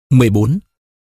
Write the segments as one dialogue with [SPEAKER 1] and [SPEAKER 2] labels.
[SPEAKER 1] 14.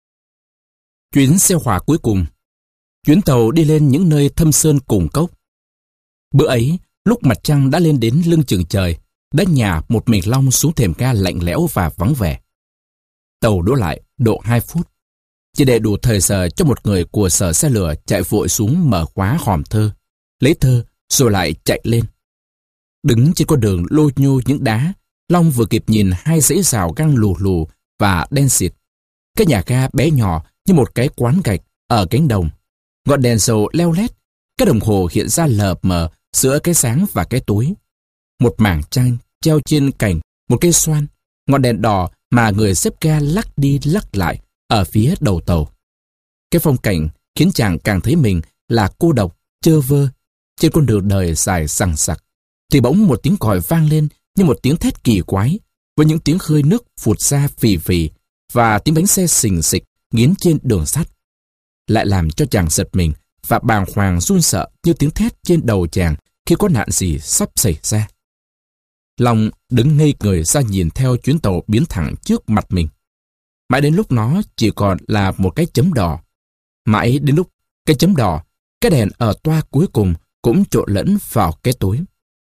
[SPEAKER 1] Chuyến xe hỏa cuối cùng. Chuyến tàu đi lên những nơi thâm sơn cùng cốc. Bữa ấy, lúc mặt trăng đã lên đến lưng chừng trời, đã nhả một mình Long xuống thềm ga lạnh lẽo và vắng vẻ. Tàu đỗ lại độ 2 phút, chỉ để đủ thời giờ cho một người của sở xe lửa chạy vội xuống mở khóa hòm thơ, lấy thơ rồi lại chạy lên. Đứng trên con đường lôi nhô những đá, Long vừa kịp nhìn hai dãy rào găng lù lù và đen xịt. Cái nhà ga bé nhỏ như một cái quán gạch ở cánh đồng. Ngọn đèn dầu leo lét, cái đồng hồ hiện ra lờ mờ giữa cái sáng và cái tối. Một mảng tranh treo trên cành một cây xoan, ngọn đèn đỏ mà người xếp ga lắc đi lắc lại ở phía đầu tàu. Cái phong cảnh khiến chàng càng thấy mình là cô độc, chơ vơ trên con đường đời dài sằng sặc. Thì bỗng một tiếng còi vang lên như một tiếng thét kỳ quái, với những tiếng khơi nước phụt ra phì phì và tiếng bánh xe xình xịch nghiến trên đường sắt, lại làm cho chàng giật mình và bàng hoàng run sợ như tiếng thét trên đầu chàng khi có nạn gì sắp xảy ra. Long đứng ngây người ra nhìn theo chuyến tàu biến thẳng trước mặt mình. Mãi đến lúc nó chỉ còn là một cái chấm đỏ. Mãi đến lúc cái chấm đỏ, cái đèn ở toa cuối cùng cũng trộn lẫn vào cái tối.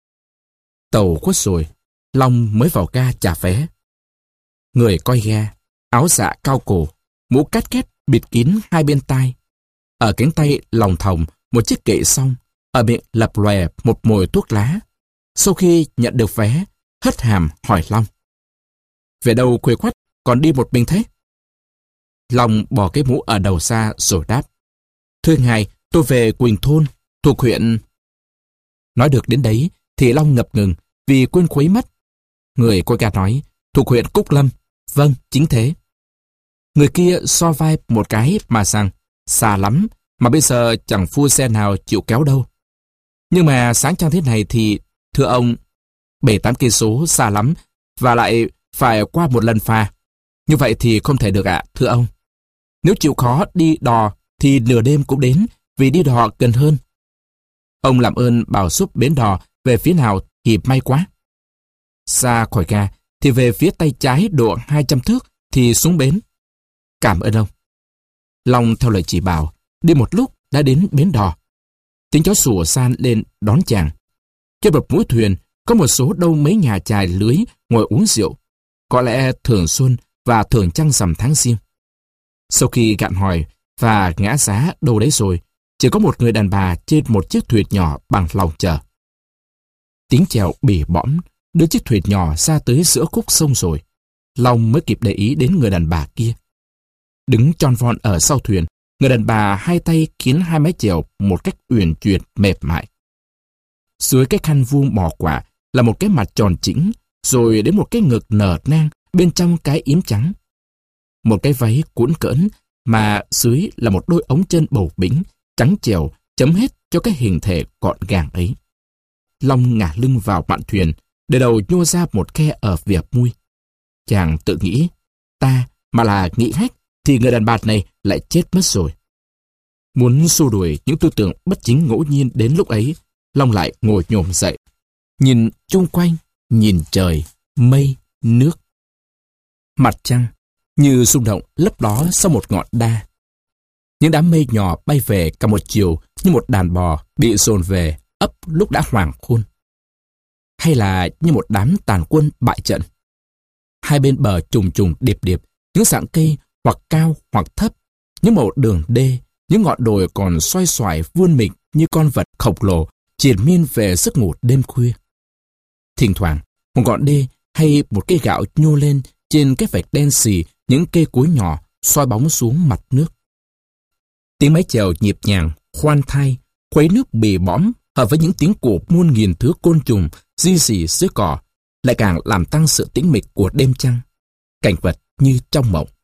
[SPEAKER 1] Tàu khuất rồi, Long mới vào ga trả vé. Người coi ga, áo dạ cao cổ, mũ cát két bịt kín hai bên tai. Ở cánh tay lòng thòng một chiếc kệ song, ở miệng lập lòe một mồi thuốc lá. Sau khi nhận được vé, hất hàm hỏi Long: "Về đâu khuya khoắt, còn đi một mình thế?" Long bỏ cái mũ ở đầu xa rồi đáp: "Thưa ngài, tôi về Quỳnh Thôn, thuộc huyện..." Nói được đến đấy thì Long ngập ngừng vì quên khuấy mất. Người coi ga nói: "Thuộc huyện Cúc Lâm." "Vâng, chính thế." Người kia so vai một cái mà rằng: "Xa lắm, mà bây giờ chẳng phu xe nào chịu kéo đâu." "Nhưng mà sáng trăng thế này thì, thưa ông, 7-8 cây số xa lắm, và lại phải qua một lần phà. Như vậy thì không thể được ạ, thưa ông. Nếu chịu khó đi đò thì nửa đêm cũng đến, vì đi đò gần hơn." "Ông làm ơn bảo giúp bến đò về phía nào thì may quá." "Xa khỏi ga thì về phía tay trái độ 200 thước thì xuống bến." "Cảm ơn ông." Long theo lời chỉ bảo, đi một lúc đã đến bến đò. Tiếng chó sủa san lên đón chàng. Trên một mũi thuyền có một số đâu mấy nhà chài lưới ngồi uống rượu, có lẽ thường xuân và thường trăng rằm tháng Giêng. Sau khi gạn hỏi và ngã giá đâu đấy rồi, chỉ có một người đàn bà trên một chiếc thuyền nhỏ bằng lòng chờ. Tiếng chèo bỉ bõm đưa chiếc thuyền nhỏ ra tới giữa khúc sông rồi, Long mới kịp để ý đến người đàn bà kia. Đứng tròn von ở sau thuyền, người đàn bà hai tay khiến hai mái chèo một cách uyển chuyển mềm mại. Dưới cái khăn vuông mỏ quả là một cái mặt tròn chỉnh, rồi đến một cái ngực nở nang bên trong cái yếm trắng. Một cái váy cuỗn cỡn mà dưới là một đôi ống chân bầu bĩnh, trắng trẻo chấm hết cho cái hình thể gọn gàng ấy. Long ngả lưng vào mạn thuyền, để đầu nhô ra một khe ở vỉa mui. Chàng tự nghĩ, ta mà là nghĩ hách thì người đàn bà này lại chết mất rồi. Muốn xua đuổi những tư tưởng bất chính ngẫu nhiên đến lúc ấy, Long lại ngồi nhổm dậy, nhìn chung quanh, nhìn trời, mây, nước. Mặt trăng như rung động lấp ló sau một ngọn đa. Những đám mây nhỏ bay về cả một chiều như một đàn bò bị dồn về ấp lúc đã hoàng hôn. Hay là như một đám tàn quân bại trận. Hai bên bờ trùng trùng điệp điệp, những dạng cây hoặc cao hoặc thấp, những màu đường đê, những ngọn đồi còn xoay xoài vươn mình như con vật khổng lồ triền miên về giấc ngủ đêm khuya. Thỉnh thoảng, một ngọn đê hay một cây gạo nhô lên trên cái vạch đen xì những cây cối nhỏ soi bóng xuống mặt nước. Tiếng mái chèo nhịp nhàng, khoan thai, khuấy nước bì bõm hợp với những tiếng của muôn nghìn thứ côn trùng di rỉ dưới cỏ lại càng làm tăng sự tĩnh mịch của đêm trăng. Cảnh vật như trong mộng.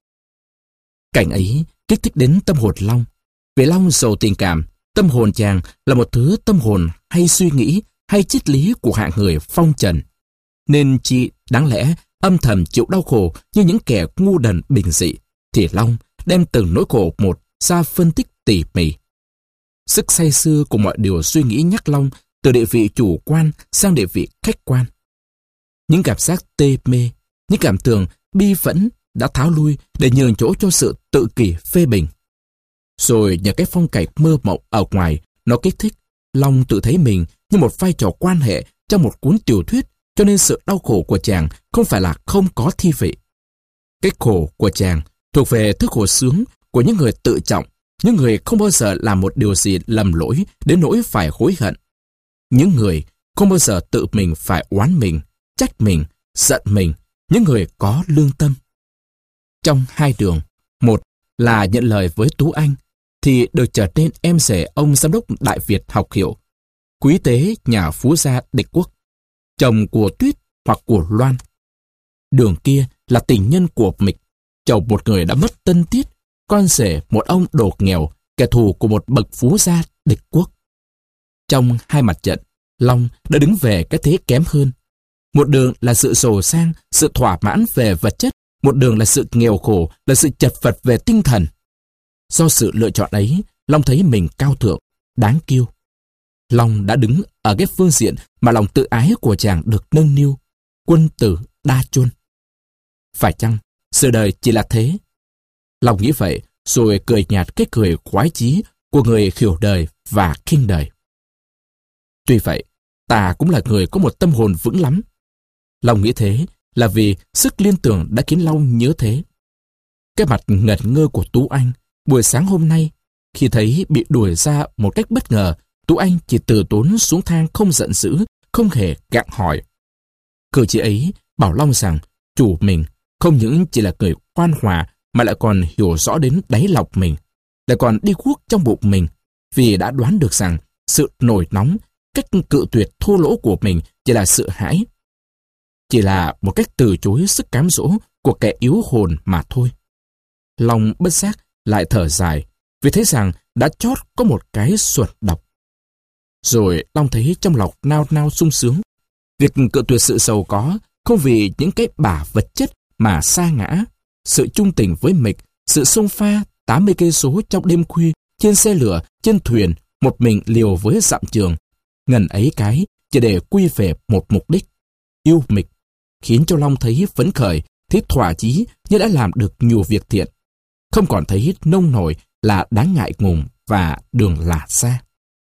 [SPEAKER 1] Cảnh ấy kích thích đến tâm hồn Long. Vì Long giàu tình cảm, tâm hồn chàng là một thứ tâm hồn hay suy nghĩ hay triết lý của hạng người phong trần. Nên chỉ đáng lẽ âm thầm chịu đau khổ như những kẻ ngu đần bình dị, thì Long đem từng nỗi khổ một ra phân tích tỉ mỉ. Sức say sưa của mọi điều suy nghĩ nhắc Long từ địa vị chủ quan sang địa vị khách quan. Những cảm giác tê mê, những cảm tưởng bi phẫn đã tháo lui để nhường chỗ cho sự tự kỷ phê bình. Rồi nhờ cái phong cảnh mơ mộng ở ngoài nó kích thích, Long tự thấy mình như một vai trò quan hệ trong một cuốn tiểu thuyết, cho nên sự đau khổ của chàng không phải là không có thi vị. Cái khổ của chàng thuộc về thứ khổ sướng của những người tự trọng, những người không bao giờ làm một điều gì lầm lỗi đến nỗi phải hối hận. Những người không bao giờ tự mình phải oán mình, trách mình, giận mình, những người có lương tâm. Trong hai đường, một là nhận lời với Tú Anh, thì được trở nên em rể ông giám đốc Đại Việt học hiệu, quý tế nhà phú gia địch quốc, chồng của Tuyết hoặc của Loan. Đường kia là tình nhân của Mịch, chồng một người đã mất tân tiết, con rể một ông đột nghèo, kẻ thù của một bậc phú gia địch quốc. Trong hai mặt trận, Long đã đứng về cái thế kém hơn. Một đường là sự giàu sang, sự thỏa mãn về vật chất, một đường là sự nghèo khổ, là sự chật vật về tinh thần. Do sự lựa chọn ấy, Long thấy mình cao thượng, đáng kiêu. Long đã đứng ở cái phương diện mà lòng tự ái của chàng được nâng niu, quân tử đa chôn. Phải chăng sự đời chỉ là thế? Long nghĩ vậy, rồi cười nhạt cái cười khoái chí của người hiểu đời và khinh đời. Tuy vậy, ta cũng là người có một tâm hồn vững lắm. Long nghĩ thế là vì sức liên tưởng đã khiến Long nhớ thế. Cái mặt ngẩn ngơ của Tú Anh buổi sáng hôm nay, khi thấy bị đuổi ra một cách bất ngờ, Tú Anh chỉ từ tốn xuống thang không giận dữ, không hề gặng hỏi. Cử chỉ ấy bảo Long rằng chủ mình không những chỉ là người khoan hòa mà lại còn hiểu rõ đến đáy lòng mình, lại còn đi guốc trong bụng mình, vì đã đoán được rằng sự nổi nóng, cách cự tuyệt thô lỗ của mình chỉ là sợ hãi, chỉ là một cách từ chối sức cám dỗ của kẻ yếu hồn mà thôi. Long bất giác lại thở dài, vì thấy rằng đã chót có một cái xuẩn độc. Rồi Long thấy trong lòng nao nao sung sướng. Việc cự tuyệt sự giàu có không vì những cái bả vật chất mà sa ngã, sự trung tình với Mịch, sự xông pha 80 cây số trong đêm khuya, trên xe lửa, trên thuyền, một mình liều với dặm trường. Ngần ấy cái chỉ để quy về một mục đích, yêu Mịch, khiến cho Long thấy phấn khởi, thấy thỏa chí như đã làm được nhiều việc thiện. Không còn thấy nông nổi là đáng ngại ngùng và đường lạ xa.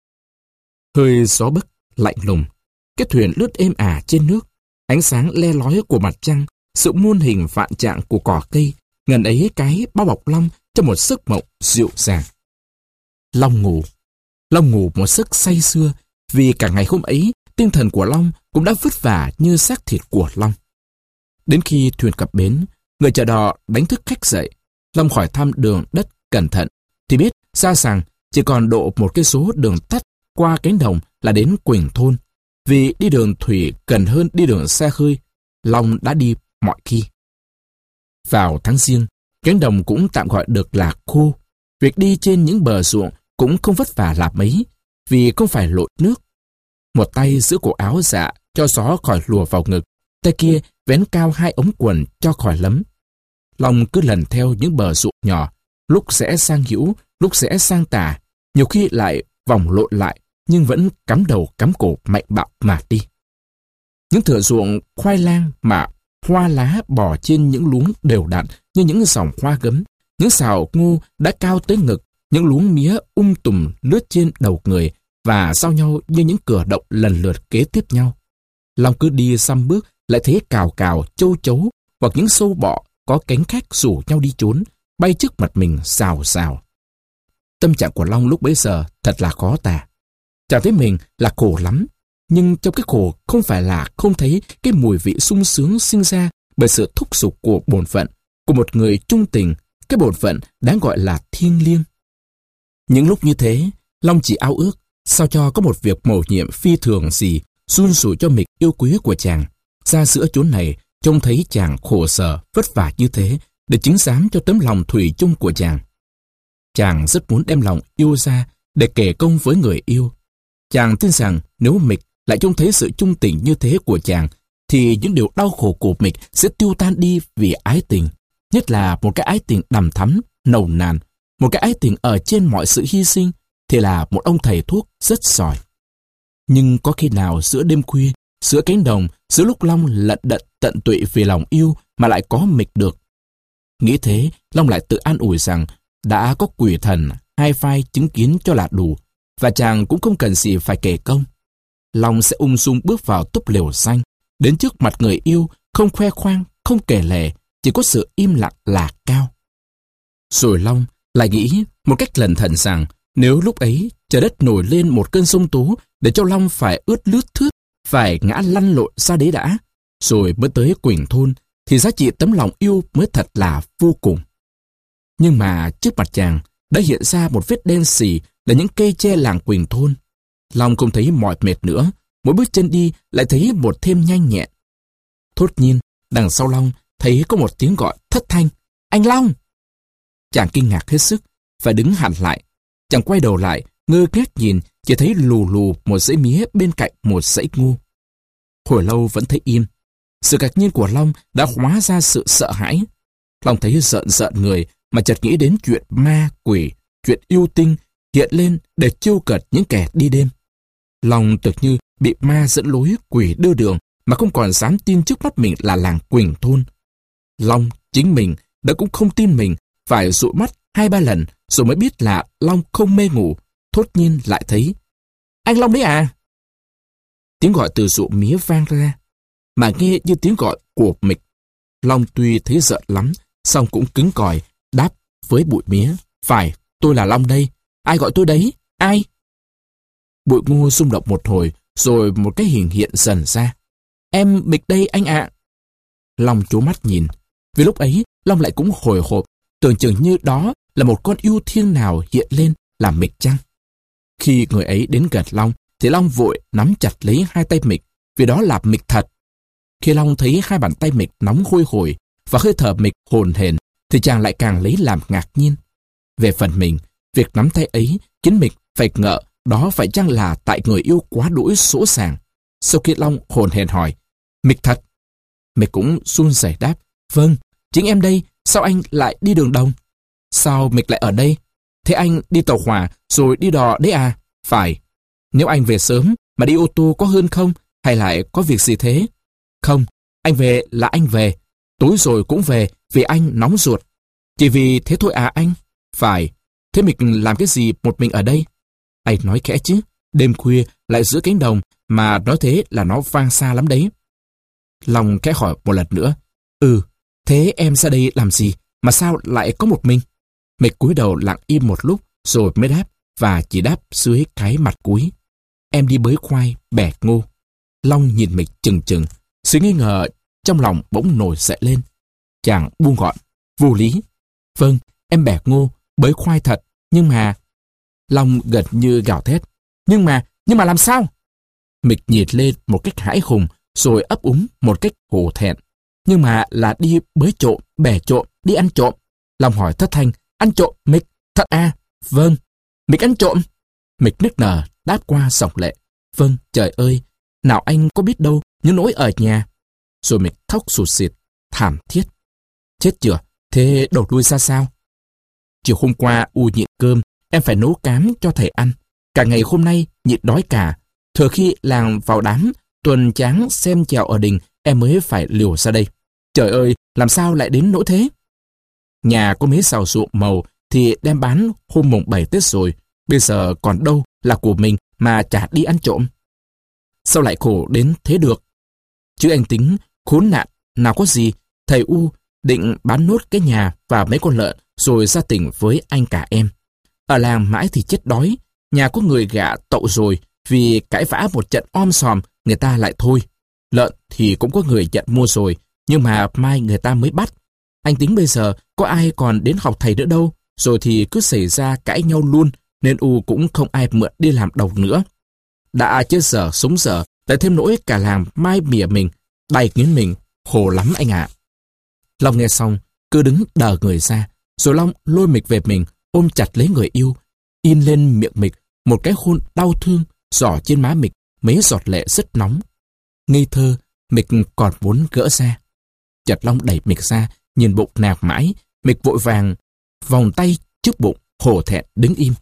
[SPEAKER 1] Hơi gió bấc, lạnh lùng, cái thuyền lướt êm ả trên nước, ánh sáng le lói của mặt trăng, sự muôn hình vạn trạng của cỏ cây, ngần ấy cái bao bọc Long trong một giấc mộng dịu dàng. Long ngủ một giấc say sưa, vì cả ngày hôm ấy tinh thần của Long cũng đã vất vả như xác thịt của Long. Đến khi thuyền cập bến, người chợ đò đánh thức khách dậy. Long hỏi thăm đường đất cẩn thận, thì biết ra rằng chỉ còn độ một cây số đường tắt qua cánh đồng là đến Quỳnh Thôn. Vì đi đường thủy gần hơn đi đường xe hơi, Long đã đi mọi khi. Vào tháng Giêng, cánh đồng cũng tạm gọi được là khô. Việc đi trên những bờ ruộng cũng không vất vả là mấy, vì không phải lội nước. Một tay giữ cổ áo dạ cho gió khỏi lùa vào ngực, tay kia vén cao hai ống quần cho khỏi lấm. Long cứ lần theo những bờ ruộng nhỏ, lúc sẽ sang hữu, lúc sẽ sang tả, nhiều khi lại vòng lộn lại, nhưng vẫn cắm đầu cắm cổ mạnh bạo mà đi. Những thửa ruộng khoai lang mà hoa lá bò trên những luống đều đặn như những dòng hoa gấm, những sào ngô đã cao tới ngực, những luống mía tùm lướt trên đầu người và giao nhau như những cửa động lần lượt kế tiếp nhau. Long cứ đi xăm bước lại thấy cào cào, châu chấu hoặc những sâu bọ có cánh khách rủ nhau đi trốn, bay trước mặt mình xào xào. Tâm trạng của Long lúc bấy giờ thật là khó tả. Chàng thấy mình là khổ lắm, nhưng trong cái khổ không phải là không thấy cái mùi vị sung sướng sinh ra bởi sự thúc giục của bổn phận, của một người trung tình, cái bổn phận đáng gọi là thiêng liêng. Những lúc như thế, Long chỉ ao ước sao cho có một việc mầu nhiệm phi thường gì run rủi cho Mịch yêu quý của chàng ra giữa chốn này, trông thấy chàng khổ sở vất vả như thế để chứng giám cho tấm lòng thủy chung của chàng. Chàng rất muốn đem lòng yêu ra để kể công với người yêu. Chàng tin rằng nếu Mịch lại trông thấy sự trung tình như thế của chàng, thì những điều đau khổ của Mịch sẽ tiêu tan đi vì ái tình, nhất là một cái ái tình đằm thắm, nồng nàn, một cái ái tình ở trên mọi sự hy sinh, thì là một ông thầy thuốc rất giỏi. Nhưng có khi nào giữa đêm khuya, giữa cánh đồng, giữa lúc Long lận đận tận tụy vì lòng yêu mà lại có Mịch được? Nghĩ thế, Long lại tự an ủi rằng đã có quỷ thần hai vai chứng kiến cho là đủ, và chàng cũng không cần gì phải kể công. Long sẽ ung dung bước vào túp lều xanh, đến trước mặt người yêu, không khoe khoang, không kể lể, chỉ có sự im lặng là cao. Rồi Long lại nghĩ một cách lẩn thận rằng nếu lúc ấy trời đất nổi lên một cơn giông tố để cho Long phải ướt lướt thướt, phải ngã lăn lộn ra đấy đã, rồi mới tới Quỳnh Thôn, thì giá trị tấm lòng yêu mới thật là vô cùng. Nhưng mà trước mặt chàng đã hiện ra một vết đen sì là những cây tre làng Quỳnh Thôn. Long không thấy mỏi mệt nữa, mỗi bước chân đi lại thấy một thêm nhanh nhẹn. Thốt nhiên, đằng sau Long thấy có một tiếng gọi thất thanh: "Anh Long!" Chàng kinh ngạc hết sức, phải đứng hẳn lại. Chàng quay đầu lại, ngơ ngác nhìn, chỉ thấy lù lù một dãy mía bên cạnh một dãy ngô. Hồi lâu vẫn thấy im. Sự ngạc nhiên của Long đã hóa ra sự sợ hãi. Long thấy rợn rợn người, mà chợt nghĩ đến chuyện ma quỷ, chuyện yêu tinh hiện lên để trêu cợt những kẻ đi đêm. Long tưởng như bị ma dẫn lối, quỷ đưa đường, mà không còn dám tin trước mắt mình là làng Quỳnh Thôn. Long chính mình đã cũng không tin mình, phải dụi mắt 2-3 lần rồi mới biết là Long không mê ngủ. Thốt nhiên lại thấy: "Anh Long đấy à?" Tiếng gọi từ ruộng mía vang ra, mà nghe như tiếng gọi của Mịch. Long tuy thấy rợn lắm, song cũng cứng cỏi đáp với bụi mía: "Phải, tôi là Long đây. Ai gọi tôi đấy? Ai?" Bụi ngô rung động một hồi, rồi một cái hình hiện dần ra: "Em Mịch đây anh ạ." Long trố mắt nhìn. Vì lúc ấy Long lại cũng hồi hộp, tưởng chừng như đó là một con yêu thiêng nào hiện lên là Mịch chăng. Khi người ấy đến gần Long thì Long vội nắm chặt lấy hai tay Mịch, vì đó là Mịch thật. Khi Long thấy hai bàn tay Mịch nóng hôi hổi và hơi thở Mịch hồn hển, thì chàng lại càng lấy làm ngạc nhiên. Về phần mình, việc nắm tay ấy khiến Mịch phải ngỡ đó phải chăng là tại người yêu quá đỗi sỗ sàng. Sau khi Long hồn hển hỏi: "Mịch thật?" Mịch cũng run rẩy đáp: "Vâng, chính em đây. Sao anh lại đi đường đồng?" "Sao Mịch lại ở đây? Thế anh đi tàu hỏa rồi đi đò đấy à?" "Phải." "Nếu anh về sớm mà đi ô tô có hơn không? Hay lại có việc gì thế?" "Không, anh về là anh về. Tối rồi cũng về vì anh nóng ruột." "Chỉ vì thế thôi à anh?" "Phải." "Thế mình làm cái gì một mình ở đây?" Anh nói khẽ chứ, đêm khuya lại giữa cánh đồng, mà nói thế là nó vang xa lắm đấy. Long khẽ hỏi một lần nữa: Thế em ra đây làm gì, mà sao lại có một mình?" Mịch cúi đầu lặng im một lúc, rồi mới đáp, và chỉ đáp dưới cái mặt cúi: "Em đi bới khoai, bẻ ngô." Long nhìn Mịch chừng chừng, sự nghi ngờ trong lòng bỗng nổi dậy lên. Chàng buông gọn: "Vô lý." "Vâng, em bẻ ngô, bới khoai thật, nhưng mà..." Long gần như gào thét: Nhưng mà làm sao?" Mịch nhìn lên một cách hãi hùng, rồi ấp úng một cách hổ thẹn: "Nhưng mà là đi bới trộm, bẻ trộm, đi ăn trộm." Long hỏi thất thanh: "Ăn trộm, Mịch? Thật à?" "Vâng." "Mịch ăn trộm?" Mịch nức nở đáp qua dòng lệ: "Vâng, trời ơi, nào anh có biết đâu những nỗi ở nhà." Rồi Mịch khóc sụt sịt, thảm thiết: "Chết chưa? Thế đầu đuôi ra sao?" "Chiều hôm qua U nhịn cơm, em phải nấu cám cho thầy ăn. Cả ngày hôm nay nhịn đói cả. Thừa khi làng vào đám tuần tráng xem chèo ở đình, em mới phải liều ra đây. Trời ơi, làm sao lại đến nỗi thế? Nhà có mấy sào ruộng màu thì đem bán hôm mùng 7 Tết rồi. Bây giờ còn đâu là của mình mà chả đi ăn trộm. Sao lại khổ đến thế được? Chứ anh tính khốn nạn, nào có gì. Thầy U định bán nốt cái nhà và mấy con lợn rồi ra tỉnh với anh cả em. Ở làng mãi thì chết đói. Nhà có người gạ tậu rồi, vì cãi vã một trận om sòm, người ta lại thôi. Lợn thì cũng có người nhận mua rồi, nhưng mà mai người ta mới bắt. Anh tính bây giờ có ai còn đến học thầy nữa đâu, rồi thì cứ xảy ra cãi nhau luôn, nên U cũng không ai mượn đi làm đầu nữa. Đã chết dở sống dở, lại thêm nỗi cả làng mai mỉa mình, đầy nghiến mình, khổ lắm anh ạ. Long nghe xong, cứ đứng đờ người ra, rồi Long lôi Mịch về mình, ôm chặt lấy người yêu, in lên miệng Mịch một cái hôn đau thương, rỏ trên má Mịch mấy giọt lệ rất nóng. Ngây thơ, Mịch còn muốn gỡ ra. Chợt Long đẩy Mịch ra, nhìn bụng nạc mãi. Mịch vội vàng vòng tay trước bụng, hổ thẹn đứng im.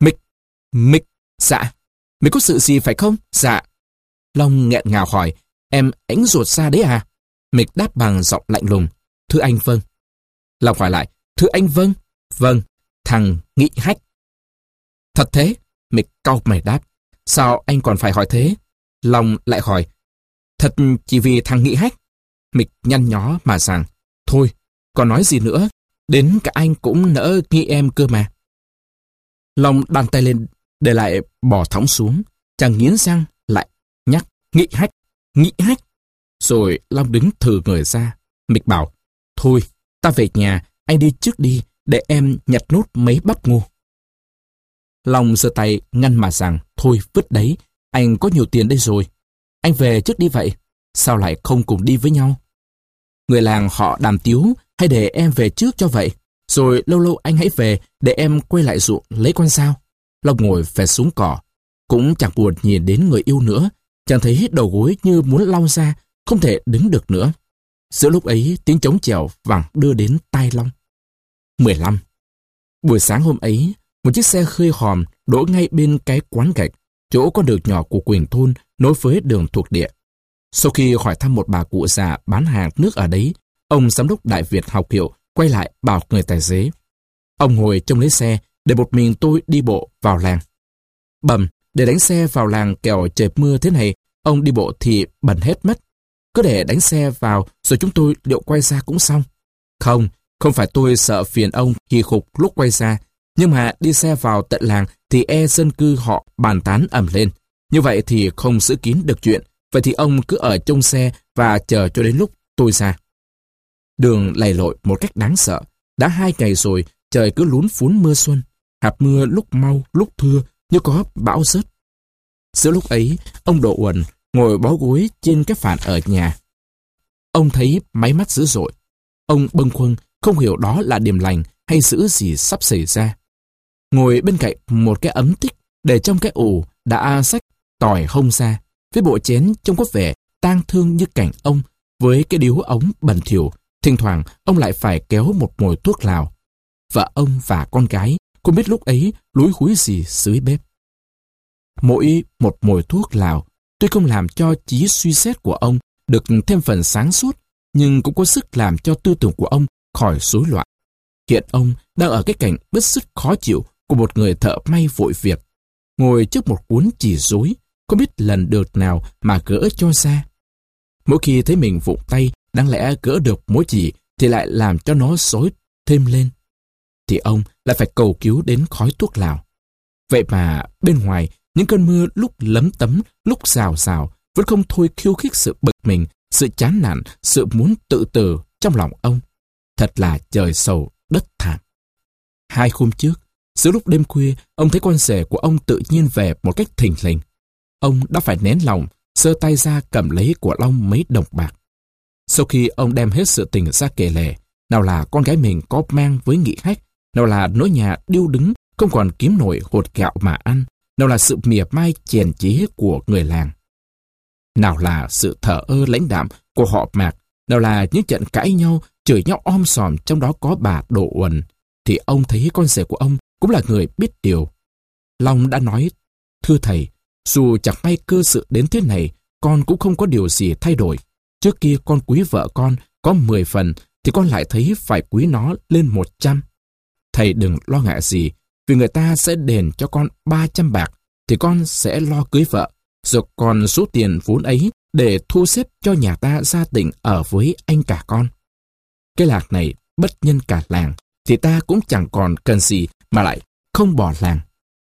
[SPEAKER 1] Mịch, dạ. Mịch có sự gì phải không? Dạ. Long nghẹn ngào hỏi: Em ánh ruột ra đấy à? Mịch đáp bằng giọng lạnh lùng: Thưa anh, vâng. Long hỏi lại, thưa anh vâng. Vâng, thằng Nghị Hách. Thật thế? Mịch cau mày đáp. Sao anh còn phải hỏi thế? Long lại hỏi, thật chỉ vì thằng Nghị Hách? Mịch nhăn nhó mà rằng, thôi, còn nói gì nữa, đến cả anh cũng nỡ nghi em cơ mà. Long đan tay lên, để lại bỏ thõng xuống, chàng nghiến răng lại nhắc, Nghị Hách, Nghị Hách. Rồi Long đứng thừ người ra. Mịch bảo, thôi, ta về nhà, anh đi trước đi, để em nhặt nốt mấy bắp ngô. Long giơ tay ngăn mà rằng, thôi vứt đấy, anh có nhiều tiền đây rồi. Anh về trước đi vậy, sao lại không cùng đi với nhau? Người làng họ đàm tiếu, hay để em về trước cho vậy? Rồi lâu lâu anh hãy về, để em quay lại ruộng lấy con dao. Long ngồi về xuống cỏ, cũng chẳng buồn nhìn đến người yêu nữa. Chàng thấy đầu gối như muốn lau ra, không thể đứng được nữa. Giữa lúc ấy, tiếng trống chèo vẳng đưa đến tai Long. 15. Buổi sáng hôm ấy, một chiếc xe khơi hòm đỗ ngay bên cái quán gạch, chỗ có đường nhỏ của Quỳnh thôn nối với đường thuộc địa. Sau khi hỏi thăm một bà cụ già bán hàng nước ở đấy, ông giám đốc Đại Việt học hiệu quay lại bảo người tài xế. Ông ngồi trong lấy xe, để một mình tôi đi bộ vào làng. Bẩm, để đánh xe vào làng kẻo trời mưa thế này, ông đi bộ thì bẩn hết mất. Cứ để đánh xe vào rồi chúng tôi liệu quay ra cũng xong. Không phải tôi sợ phiền ông khi khục lúc quay ra, nhưng mà đi xe vào tận làng thì dân cư họ bàn tán ầm lên. Như vậy thì không giữ kín được chuyện. Vậy thì ông cứ ở trong xe và chờ cho đến lúc tôi ra. Đường lầy lội một cách đáng sợ. Đã 2 ngày rồi, trời cứ lún phún mưa xuân. Hạt mưa lúc mau, lúc thưa, như có bão rớt. Giữa lúc ấy, ông Độ Uẩn ngồi bó gối trên cái phản ở nhà. Ông thấy máy mắt dữ dội. Ông bâng khuâng, không hiểu đó là điềm lành hay dữ gì sắp xảy ra. Ngồi bên cạnh một cái ấm tích, để trong cái ủ đã xách tỏi hông ra, với bộ chén trông có vẻ tang thương như cảnh ông, với cái điếu ống bẩn thỉu, thỉnh thoảng ông lại phải kéo một mồi thuốc lào. Vợ ông và con gái không biết lúc ấy lúi húi gì dưới bếp. Mỗi một mồi thuốc lào tuy không làm cho trí suy xét của ông được thêm phần sáng suốt, nhưng cũng có sức làm cho tư tưởng của ông khỏi rối loạn. Hiện ông đang ở cái cảnh bứt rứt khó chịu của một người thợ may vội việc, ngồi trước một cuốn chỉ rối, không biết lần được nào mà gỡ cho ra. Mỗi khi thấy mình vụng tay, đáng lẽ gỡ được mối chỉ thì lại làm cho nó rối thêm lên, thì ông lại phải cầu cứu đến khói thuốc lào. Vậy mà bên ngoài, những cơn mưa lúc lấm tấm, lúc rào rào vẫn không thôi khiêu khích sự bực mình, sự chán nản, sự muốn tự tử trong lòng ông. Thật là trời sầu đất thảm. 2 hôm trước, giữa lúc đêm khuya, ông thấy con rể của ông tự nhiên về một cách thình lình. Ông đã phải nén lòng, giơ tay ra cầm lấy của Long mấy đồng bạc. Sau khi ông đem hết sự tình ra kể lể, nào là con gái mình có mang với Nghị Hách, nào là nỗi nhà điêu đứng không còn kiếm nổi hột gạo mà ăn, nào là sự mỉa mai chèn chế của người làng, nào là sự thờ ơ lãnh đạm của họ Mạc, nào là những trận cãi nhau, chửi nhau om sòm, trong đó có bà Độ Uẩn, thì ông thấy con rể của ông cũng là người biết điều. Long đã nói, thưa thầy, dù chẳng may cơ sự đến thế này, con cũng không có điều gì thay đổi. Trước kia con quý vợ con có 10 phần, thì con lại thấy phải quý nó lên 100. Thầy đừng lo ngại gì, vì người ta sẽ đền cho con 300 bạc, thì con sẽ lo cưới vợ, rồi còn số tiền vốn ấy để thu xếp cho nhà ta gia đình ở với anh cả con. Cái lạc này bất nhân cả làng, thì ta cũng chẳng còn cần gì mà lại không bỏ làng.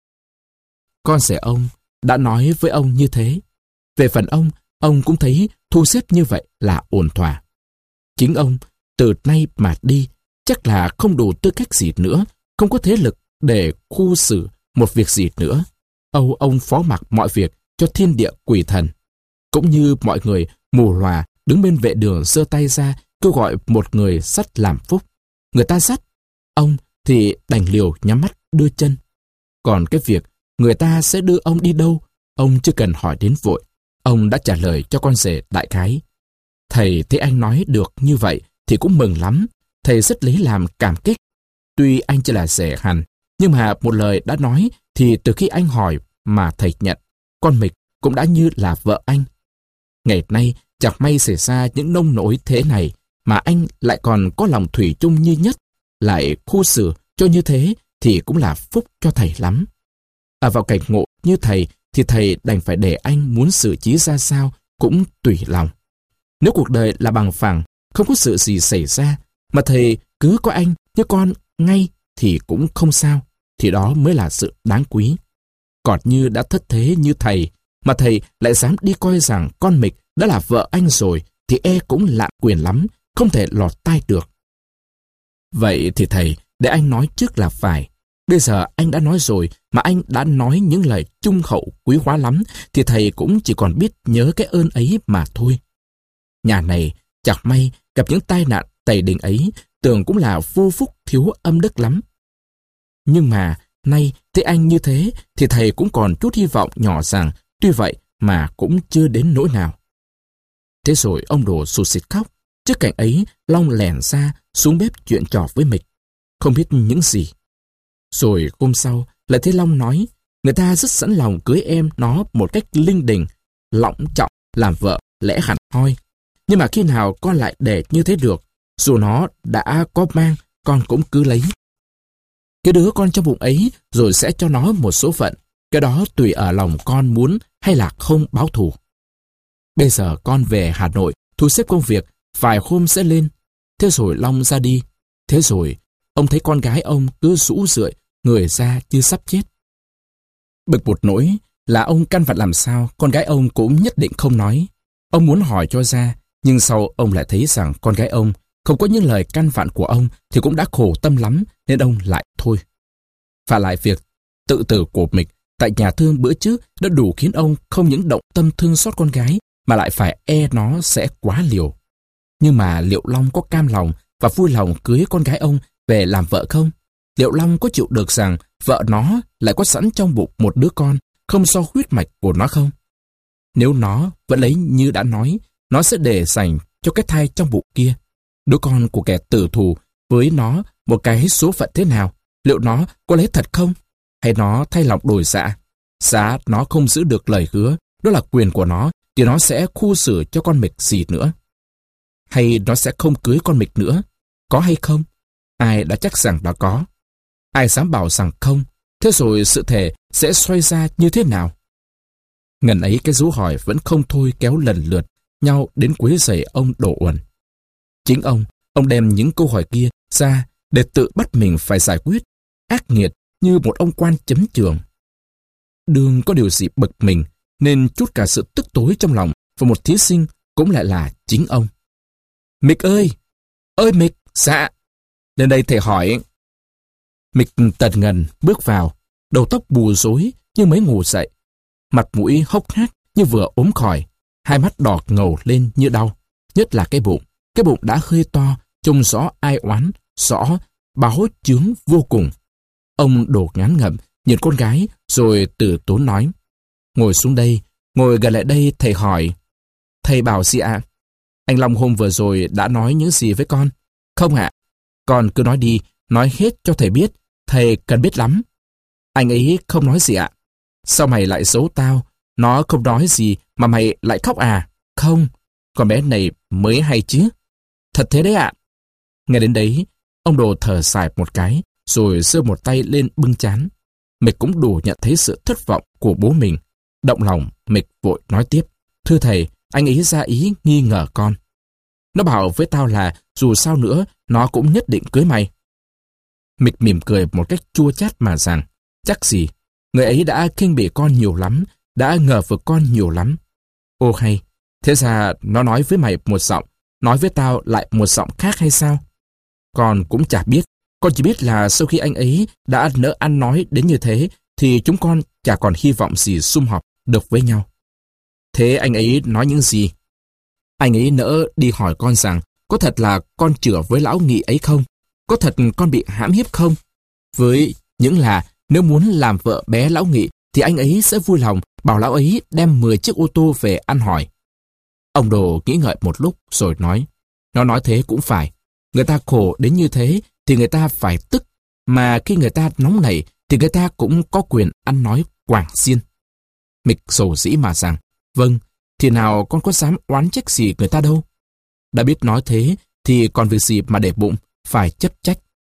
[SPEAKER 1] Con rể ông đã nói với ông như thế. Về phần ông cũng thấy thu xếp như vậy là ổn thỏa. Chính ông từ nay mà đi chắc là không đủ tư cách gì nữa, không có thế lực để khu xử một việc gì nữa. Ông phó mặc mọi việc cho thiên địa quỷ thần. Cũng như mọi người mù lòa đứng bên vệ đường giơ tay ra kêu gọi một người dắt làm phúc. Người ta dắt, ông thì đành liều nhắm mắt đưa chân. Còn cái việc người ta sẽ đưa ông đi đâu, ông chưa cần hỏi đến vội. Ông đã trả lời cho con rể đại khái. Thầy thấy anh nói được như vậy thì cũng mừng lắm. Thầy rất lấy làm cảm kích. Tuy anh chỉ là rể hẳn, nhưng mà một lời đã nói thì từ khi anh hỏi mà thầy nhận, con Mịch cũng đã như là vợ anh. Ngày nay chẳng may xảy ra những nông nỗi thế này mà anh lại còn có lòng thủy chung như nhất lại khu xử cho như thế thì cũng là phúc cho thầy lắm. Vào cảnh ngộ như thầy thì thầy đành phải để anh muốn xử trí ra sao cũng tùy lòng. Nếu cuộc đời là bằng phẳng, không có sự gì xảy ra, mà thầy cứ có anh như con ngay thì cũng không sao, thì đó mới là sự đáng quý. Còn như đã thất thế như thầy, mà thầy lại dám đi coi rằng con Mịch đã là vợ anh rồi, thì cũng lạm quyền lắm, không thể lọt tai được. Vậy thì thầy, để anh nói trước là phải. Bây giờ anh đã nói rồi, mà anh đã nói những lời trung hậu quý hóa lắm, thì thầy cũng chỉ còn biết nhớ cái ơn ấy mà thôi. Nhà này, chẳng may, gặp những tai nạn tày đình ấy, tưởng cũng là vô phúc thiếu âm đức lắm. Nhưng mà, nay, thấy anh như thế, thì thầy cũng còn chút hy vọng nhỏ rằng, tuy vậy mà cũng chưa đến nỗi nào. Thế rồi ông Đồ sụt sịt khóc. Trước cảnh ấy, Long lẻn ra, xuống bếp chuyện trò với Mịch. Không biết những gì. Rồi hôm sau, lại thấy Long nói, người ta rất sẵn lòng cưới em nó một cách linh đình, lọng trọng, làm vợ, lẽ hẳn hoi. Nhưng mà khi nào con lại để như thế được, dù nó đã có mang, con cũng cứ lấy. Cái đứa con trong bụng ấy rồi sẽ cho nó một số phận, cái đó tùy ở lòng con muốn hay là không báo thù. Bây giờ con về Hà Nội, thu xếp công việc, vài hôm sẽ lên. Thế rồi Long ra đi. Thế rồi, ông thấy con gái ông cứ rũ rượi, người ra như sắp chết. Bực một nỗi là ông căn vặn làm sao, con gái ông cũng nhất định không nói. Ông muốn hỏi cho ra, nhưng sau ông lại thấy rằng con gái ông không có những lời căn vặn của ông thì cũng đã khổ tâm lắm, nên ông lại thôi. Và lại việc tự tử của Mịch tại nhà thương bữa trước đã đủ khiến ông không những động tâm thương xót con gái, mà lại phải nó sẽ quá liều. Nhưng mà liệu Long có cam lòng và vui lòng cưới con gái ông về làm vợ không? Liệu Long có chịu được rằng vợ nó lại có sẵn trong bụng một đứa con không do huyết mạch của nó không? Nếu nó vẫn lấy như đã nói, nó sẽ để dành cho cái thai trong bụng kia. Đứa con của kẻ tử thù với nó một cái số phận thế nào? Liệu nó có lấy thật không? Hay nó thay lòng đổi dạ? Giá nó không giữ được lời hứa, đó là quyền của nó, thì nó sẽ khu xử cho con Mịch gì nữa? Hay nó sẽ không cưới con Mịch nữa? Có hay không? Ai đã chắc rằng đã có? Ai dám bảo rằng không? Thế rồi sự thể sẽ xoay ra như thế nào? Ngần ấy cái dấu hỏi vẫn không thôi kéo lần lượt nhau đến quấy rầy ông Đồ Uẩn. Chính ông đem những câu hỏi kia ra để tự bắt mình phải giải quyết, ác nghiệt như một ông quan chấm trường. Đương có điều gì bực mình, nên chút cả sự tức tối trong lòng và một thí sinh cũng lại là chính ông. Mịch ơi! Ơi Mịch! Dạ! Lên đây thầy hỏi. Mịch tần ngần bước vào, đầu tóc bù rối như mới ngủ dậy, mặt mũi hốc hác như vừa ốm khỏi, hai mắt đỏ ngầu lên như đau, nhất là cái bụng đã hơi to, trông rõ ai oán, rõ báo chướng vô cùng. Ông Đồ ngán ngẩm nhìn con gái rồi từ tốn nói, ngồi xuống đây, ngồi gần lại đây thầy hỏi. Thầy bảo gì ạ? Anh Long hôm vừa rồi đã nói những gì với con? Không ạ. Con cứ nói đi, nói hết cho thầy biết, thầy cần biết lắm. Anh ấy không nói gì ạ. Sao mày lại giấu tao? Nó không nói gì mà mày lại khóc à? Không, con bé này mới hay chứ. Thật thế đấy ạ. Nghe đến đấy, ông Đồ thở dài một cái, rồi giơ một tay lên bưng trán. Mịch cũng đủ nhận thấy sự thất vọng của bố mình. Động lòng, Mịch vội nói tiếp. Thưa thầy, anh ấy ra ý nghi ngờ con. Nó bảo với tao là dù sao nữa, nó cũng nhất định cưới mày. Mịch mỉm cười một cách chua chát mà rằng, chắc gì, người ấy đã khinh bỉ con nhiều lắm, đã ngờ vực con nhiều lắm. Ô hay, thế ra nó nói với mày một giọng, nói với tao lại một giọng khác hay sao? Con cũng chả biết, con chỉ biết là sau khi anh ấy đã nỡ ăn nói đến như thế, thì chúng con chả còn hy vọng gì sum họp được với nhau. Thế anh ấy nói những gì? Anh ấy nỡ đi hỏi con rằng, có thật là con chữa với lão Nghị ấy không? Có thật con bị hãm hiếp không? Với những là nếu muốn làm vợ bé lão Nghị thì anh ấy sẽ vui lòng bảo lão ấy đem 10 chiếc ô tô về ăn hỏi. Ông Đồ nghĩ ngợi một lúc rồi nói, nó nói thế cũng phải. Người ta khổ đến như thế thì người ta phải tức, mà khi người ta nóng nảy thì người ta cũng có quyền ăn nói quảng xiên. Mịch sầu dĩ mà rằng, vâng, thì nào con có dám oán trách gì người ta đâu. Đã biết nói thế thì còn việc gì mà để bụng, phải chấp trách.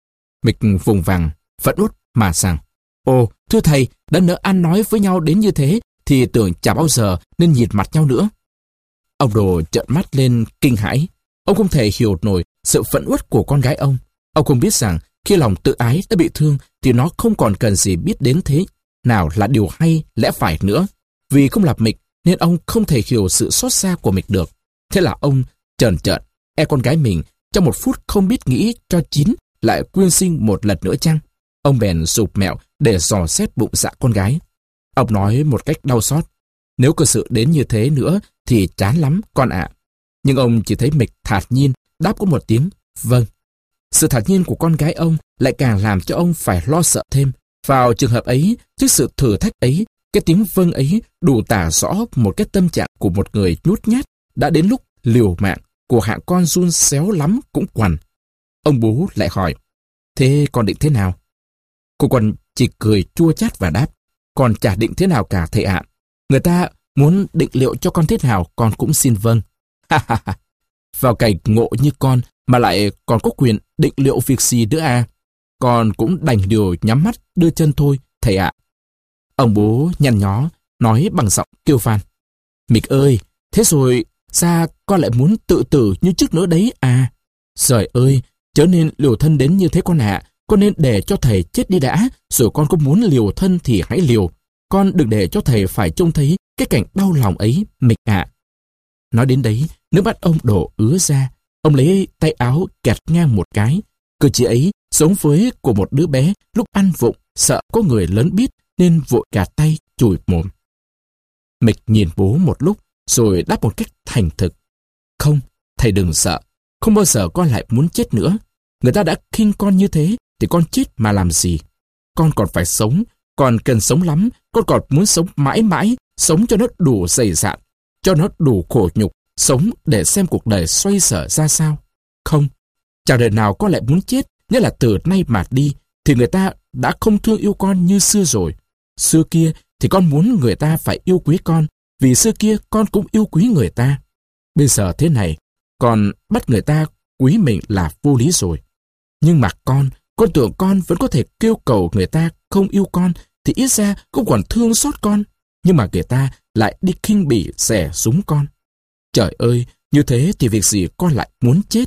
[SPEAKER 1] Mịch vùng vằng, phẫn uất mà rằng: Ồ, thưa thầy, đã nỡ ăn nói với nhau đến như thế, thì tưởng chả bao giờ nên nhìn mặt nhau nữa. Ông Đồ trợn mắt lên kinh hãi. Ông không thể hiểu nổi sự phẫn uất của con gái ông. Ông không biết rằng khi lòng tự ái đã bị thương thì nó không còn cần gì biết đến thế nào là điều hay lẽ phải nữa. Vì không lập Mịch nên ông không thể hiểu sự xót xa của Mịch được. Thế là ông trờn trợn e con gái mình trong một phút không biết nghĩ cho chín lại quyên sinh một lần nữa chăng. Ông bèn sụp mẹo để dò xét bụng dạ con gái. Ông nói một cách đau xót: Nếu cơ sự đến như thế nữa thì chán lắm con ạ. Nhưng ông chỉ thấy Mịch thản nhiên đáp có một tiếng vâng. Sự thản nhiên của con gái ông lại càng làm cho ông phải lo sợ thêm. Vào trường hợp ấy, trước sự thử thách ấy, cái tiếng vâng ấy đủ tả rõ một cái tâm trạng của một người nhút nhát đã đến lúc liều mạng, của hạng con run xéo lắm cũng quằn. Ông bố lại hỏi: Thế con định thế nào? Cô con chỉ cười chua chát và đáp: Con chả định thế nào cả thầy ạ. Người ta muốn định liệu cho con thế nào con cũng xin vâng. Ha ha ha. Vào cảnh ngộ như con mà lại còn có quyền định liệu việc gì nữa à? Con cũng đành điều nhắm mắt đưa chân thôi thầy ạ. Ông bố nhăn nhó nói bằng giọng kêu van: Mịch ơi, thế rồi sao con lại muốn tự tử như trước nữa đấy à? Trời ơi, chớ nên liều thân đến như thế con ạ. Con nên để cho thầy chết đi đã, rồi con có muốn liều thân thì hãy liều. Con đừng để cho thầy phải trông thấy cái cảnh đau lòng ấy, Mịch ạ. Nói đến đấy, nước mắt ông đổ ứa ra. Ông lấy tay áo kẹt ngang một cái. Cử chỉ ấy giống với của một đứa bé lúc ăn vụng, sợ có người lớn biết nên vội gạt tay chùi mồm. Mịch nhìn bố một lúc rồi đáp một cách thành thực: Không, thầy đừng sợ. Không bao giờ con lại muốn chết nữa. Người ta đã khinh con như thế thì con chết mà làm gì? Con còn phải sống, còn cần sống lắm. Con còn muốn sống mãi mãi, sống cho nó đủ dày dạn, cho nó đủ khổ nhục, sống để xem cuộc đời xoay sở ra sao. Không, chẳng đời nào con lại muốn chết, nhất là từ nay mà đi, thì người ta đã không thương yêu con như xưa rồi. Xưa kia thì con muốn người ta phải yêu quý con, vì xưa kia con cũng yêu quý người ta. Bây giờ thế này, con bắt người ta quý mình là vô lý rồi. Nhưng mà con tưởng con vẫn có thể kêu cầu người ta không yêu con, thì ít ra cũng còn thương xót con. Nhưng mà người ta lại đi khinh bỉ xẻ súng con. Trời ơi, như thế thì việc gì con lại muốn chết?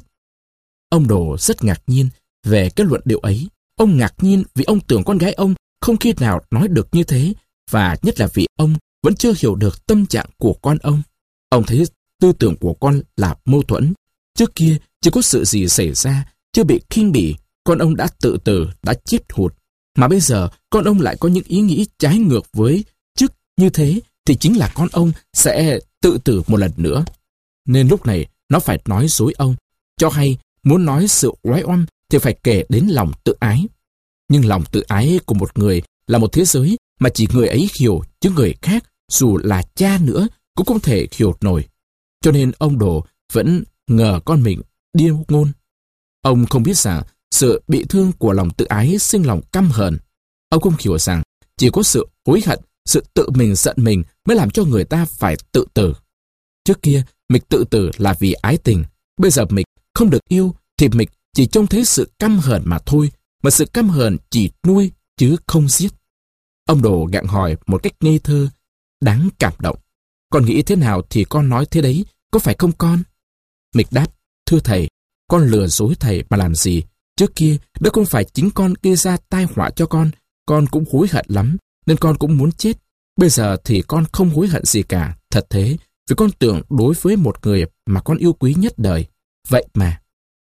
[SPEAKER 1] Ông Đồ rất ngạc nhiên về cái luận điệu ấy. Ông ngạc nhiên vì ông tưởng con gái ông không khi nào nói được như thế, và nhất là vì ông vẫn chưa hiểu được tâm trạng của con ông. Ông thấy tư tưởng của con là mâu thuẫn. Trước kia chưa có sự gì xảy ra, chưa bị khinh bỉ, con ông đã tự tử, đã chết hụt. Mà bây giờ con ông lại có những ý nghĩ trái ngược với trước như thế, thì chính là con ông sẽ tự tử một lần nữa. Nên lúc này nó phải nói dối ông. Cho hay muốn nói sự oái oăm thì phải kể đến lòng tự ái. Nhưng lòng tự ái của một người là một thế giới mà chỉ người ấy hiểu, chứ người khác dù là cha nữa cũng không thể hiểu nổi. Cho nên ông Đồ vẫn ngờ con mình điêu ngôn. Ông không biết rằng sự bị thương của lòng tự ái sinh lòng căm hờn. Ông không hiểu rằng chỉ có sự hối hận, sự tự mình giận mình mới làm cho người ta phải tự tử. Trước kia, Mịch tự tử là vì ái tình. Bây giờ Mịch không được yêu thì Mịch chỉ trông thấy sự căm hờn mà thôi, mà sự căm hờn chỉ nuôi chứ không giết. Ông Đồ gặng hỏi một cách ngây thơ, đáng cảm động: Con nghĩ thế nào thì con nói thế đấy, có phải không con? Mịch đáp: Thưa thầy, con lừa dối thầy mà làm gì? Trước kia, đó không phải chính con gây ra tai họa cho con cũng hối hận lắm, nên con cũng muốn chết. Bây giờ thì con không hối hận gì cả, thật thế, vì con tưởng đối với một người mà con yêu quý nhất đời. Vậy mà,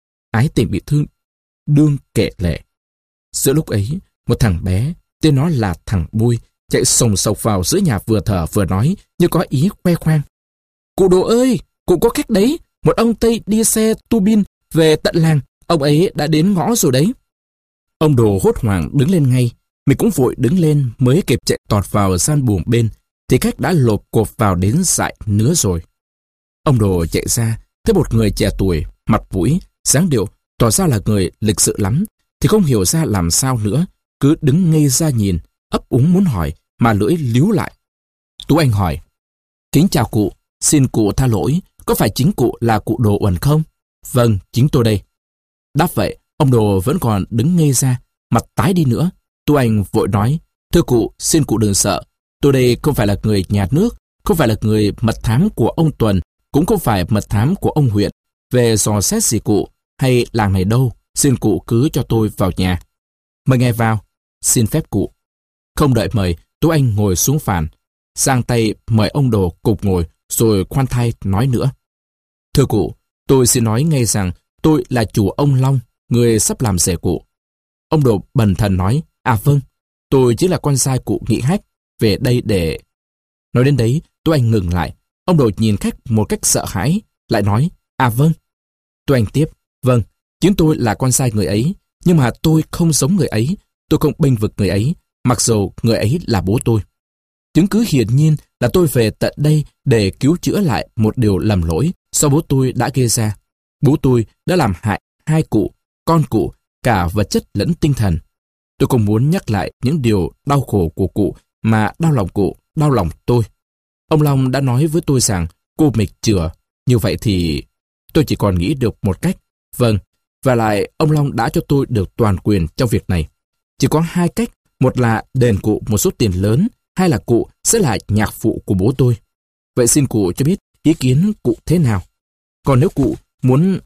[SPEAKER 1] ái tình bị thương, đương kệ lệ. Giữa lúc ấy, một thằng bé, tên nó là thằng Bui, chạy sồng sộc vào giữa nhà vừa thở vừa nói như có ý khoe khoang: Cụ Đồ ơi, cụ có khách đấy, một ông Tây đi xe tu bin về tận làng, ông ấy đã đến ngõ rồi đấy. Ông Đồ hốt hoảng đứng lên ngay. Mình cũng vội đứng lên mới kịp chạy tọt vào gian buồng bên, thì khách đã lộp cộp vào đến dại nứa rồi. Ông Đồ chạy ra, thấy một người trẻ tuổi, mặt mũi, dáng điệu, tỏ ra là người lịch sự lắm, thì không hiểu ra làm sao nữa, cứ đứng ngây ra nhìn, ấp úng muốn hỏi, mà lưỡi líu lại. Tú Anh hỏi: Kính chào cụ, xin cụ tha lỗi, có phải chính cụ là cụ Đồ Uẩn không? Vâng, chính tôi đây. Đáp vậy, Ông Đồ vẫn còn đứng ngây ra, mặt tái đi nữa. Tú Anh vội nói, thưa cụ, xin cụ đừng sợ. Tôi đây không phải là người nhà nước, không phải là người mật thám của ông Tuần, cũng không phải mật thám của ông huyện. Về dò xét gì cụ, hay làng này đâu, xin cụ cứ cho tôi vào nhà. Mời ngài vào, xin phép cụ. Không đợi mời, Tú Anh ngồi xuống phản, giang tay mời ông Đồ cục ngồi, rồi khoan thai nói nữa. Thưa cụ, tôi xin nói ngay rằng tôi là chủ ông Long, người sắp làm rể cụ. Ông Đồ bần thần nói, à vâng, tôi chỉ là con trai cụ Nghị Hách, về đây để... Nói đến đấy, Tú Anh ngừng lại. Ông Đồ nhìn khách một cách sợ hãi, lại nói, à vâng. Tú Anh tiếp, vâng, chính tôi là con trai người ấy, nhưng mà tôi không giống người ấy, tôi không bênh vực người ấy, mặc dù người ấy là bố tôi. Chứng cứ hiển nhiên là tôi về tận đây để cứu chữa lại một điều lầm lỗi do bố tôi đã gây ra. Bố tôi đã làm hại hai cụ, con cụ, cả vật chất lẫn tinh thần. Tôi không muốn nhắc lại những điều đau khổ của cụ, mà đau lòng cụ, đau lòng tôi. Ông Long đã nói với tôi rằng cô mịch chừa, như vậy thì tôi chỉ còn nghĩ được một cách. Vâng, và lại ông Long đã cho tôi được toàn quyền trong việc này. Chỉ có hai cách, một là đền cụ một số tiền lớn, hai là cụ sẽ là nhạc phụ của bố tôi. Vậy xin cụ cho biết ý kiến cụ thế nào? Còn nếu cụ muốn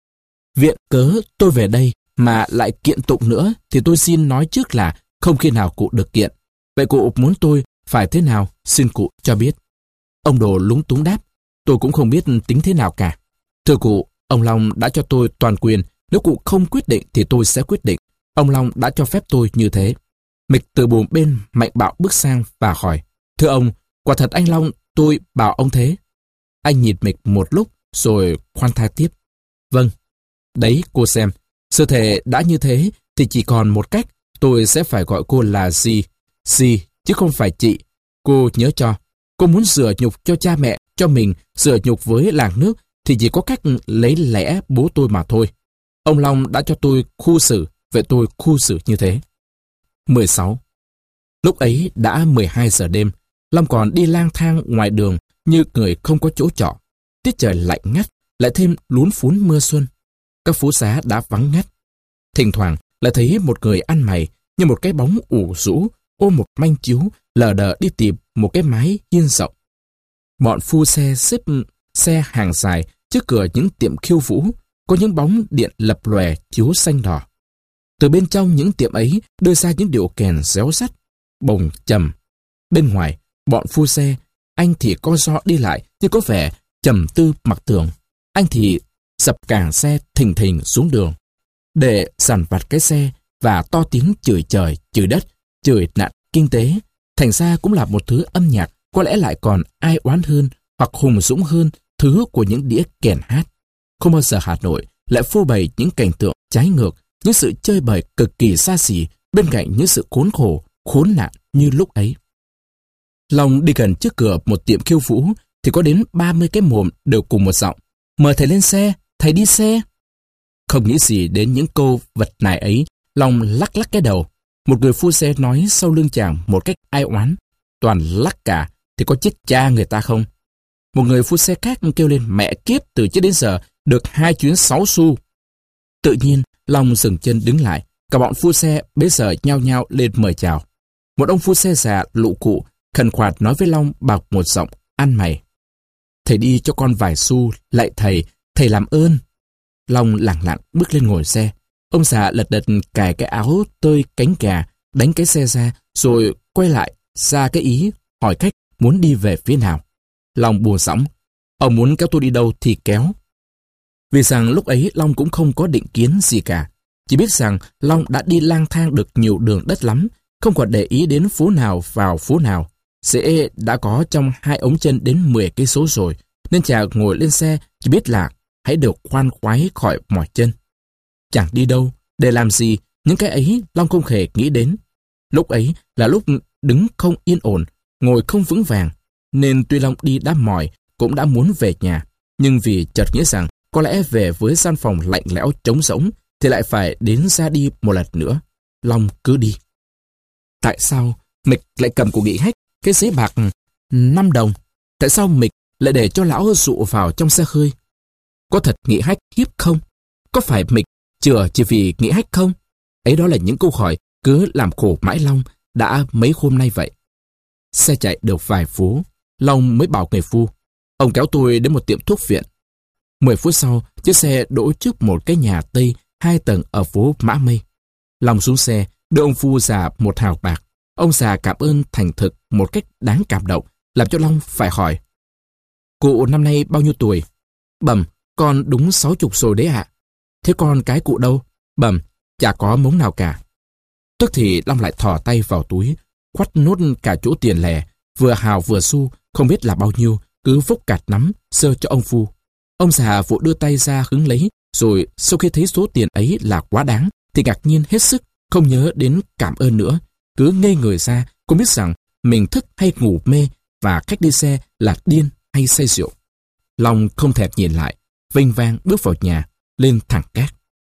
[SPEAKER 1] viện cớ tôi về đây mà lại kiện tụng nữa, thì tôi xin nói trước là không khi nào cụ được kiện. Vậy cụ muốn tôi phải thế nào, xin cụ cho biết. Ông Đồ lúng túng đáp, tôi cũng không biết tính thế nào cả. Thưa cụ, ông Long đã cho tôi toàn quyền, nếu cụ không quyết định thì tôi sẽ quyết định. Ông Long đã cho phép tôi như thế. Mịch từ buồng bên mạnh bạo bước sang và hỏi, thưa ông, quả thật anh Long tôi bảo ông thế. Anh nhìn Mịch một lúc rồi khoan thai tiếp. Vâng, đấy cô xem, sự thể đã như thế thì chỉ còn một cách, tôi sẽ phải gọi cô là dì, chứ không phải chị. Cô nhớ cho, cô muốn rửa nhục cho cha mẹ, cho mình, rửa nhục với làng nước thì chỉ có cách lấy lẽ bố tôi mà thôi. Ông Long đã cho tôi khu xử, vậy tôi khu xử như thế. 16. Lúc ấy đã 12 giờ đêm, Long còn đi lang thang ngoài đường như người không có chỗ trọ. Tiết trời lạnh ngắt, lại thêm lún phún mưa xuân. Các phố xá đã vắng ngắt. Thỉnh thoảng lại thấy một người ăn mày như một cái bóng ủ rũ ôm một manh chiếu lờ đờ đi tìm một cái mái hiên rộng. Bọn phu xe xếp xe hàng dài trước cửa những tiệm khiêu vũ, có những bóng điện lập lòe chiếu xanh đỏ. Từ bên trong những tiệm ấy đưa ra những điệu kèn réo rắt, bồng trầm. Bên ngoài, bọn phu xe, anh thì co ro đi lại như có vẻ trầm tư mặc tường. Anh thì sập càng xe thình thình xuống đường, để dằn vặt cái xe và to tiếng chửi trời, chửi đất, chửi nạn kinh tế. Thành ra cũng là một thứ âm nhạc có lẽ lại còn ai oán hơn hoặc hùng dũng hơn thứ của những đĩa kèn hát. Không bao giờ Hà Nội lại phô bày những cảnh tượng trái ngược, những sự chơi bời cực kỳ xa xỉ bên cạnh những sự khốn khổ, khốn nạn như lúc ấy. Long đi gần trước cửa một tiệm khiêu vũ thì có đến 30 cái mồm đều cùng một giọng: mời thầy lên xe, thầy đi xe. Không nghĩ gì đến những câu vật nài ấy, Long lắc lắc cái đầu. Một người phu xe nói sau lưng chàng một cách ai oán: toàn lắc cả thì có chết cha người ta không? Một người phu xe khác kêu lên: mẹ kiếp, từ trước đến giờ được 2 chuyến 6 xu. Tự nhiên Long dừng chân đứng lại. Cả bọn phu xe bấy giờ nhao nhao lên mời chào. Một ông phu xe già lụ cụ khẩn khoạt nói với Long bằng một giọng ăn mày: thầy đi cho con vài xu, lạy thầy, thầy làm ơn. Long lẳng lặng bước lên ngồi xe. Ông già lật đật cài cái áo tơi cánh gà, đánh cái xe ra, rồi quay lại ra cái ý hỏi khách muốn đi về phía nào. Long buồn sõng: ông muốn kéo tôi đi đâu thì kéo. Vì rằng lúc ấy Long cũng không có định kiến gì cả, chỉ biết rằng Long đã đi lang thang được nhiều đường đất lắm, không còn để ý đến phố nào vào phố nào. Dễ đã có trong 2 ống chân đến 10 cây số rồi, nên chàng ngồi lên xe chỉ biết là hãy được khoan khoái khỏi mỏi chân. Chẳng đi đâu, để làm gì, những cái ấy Long không hề nghĩ đến. Lúc ấy là lúc đứng không yên ổn, ngồi không vững vàng, nên tuy Long đi đã mỏi, cũng đã muốn về nhà, nhưng vì chợt nghĩ rằng có lẽ về với gian phòng lạnh lẽo trống rỗng thì lại phải đến ra đi một lần nữa, Long cứ đi. Tại sao Mịch lại cầm của Nghị Hách cái giấy bạc 5 đồng? Tại sao Mịch lại để cho lão dụ vào trong xe hơi? Có thật Nghị Hách hiếp không? Có phải Mịch Chừa chỉ vì nghĩ hách không? Ấy đó là những câu hỏi cứ làm khổ mãi Long đã mấy hôm nay vậy. Xe chạy được vài phố, Long mới bảo người phu: ông kéo tôi đến một tiệm thuốc viện. 10 phút sau, chiếc xe đỗ trước một cái nhà Tây 2 tầng ở phố Mã Mây. Long xuống xe, đưa ông phu già một hào bạc. Ông già cảm ơn thành thực một cách đáng cảm động, làm cho Long phải hỏi: cụ năm nay bao nhiêu tuổi? Bẩm, con đúng 60 rồi đấy ạ. Thế con cái cụ đâu? Bẩm, chả có mống nào cả. Tức thì Long lại thò tay vào túi, khoắt nốt cả chỗ tiền lẻ, vừa hào vừa xu, không biết là bao nhiêu, cứ vốc cạt nắm, sơ cho ông phu. Ông già vội đưa tay ra hứng lấy, rồi sau khi thấy số tiền ấy là quá đáng, thì ngạc nhiên hết sức, không nhớ đến cảm ơn nữa, cứ ngây người ra, không biết rằng mình thức hay ngủ mê và khách đi xe là điên hay say rượu. Long không thèm nhìn lại, vênh vang bước vào nhà, lên thẳng gác.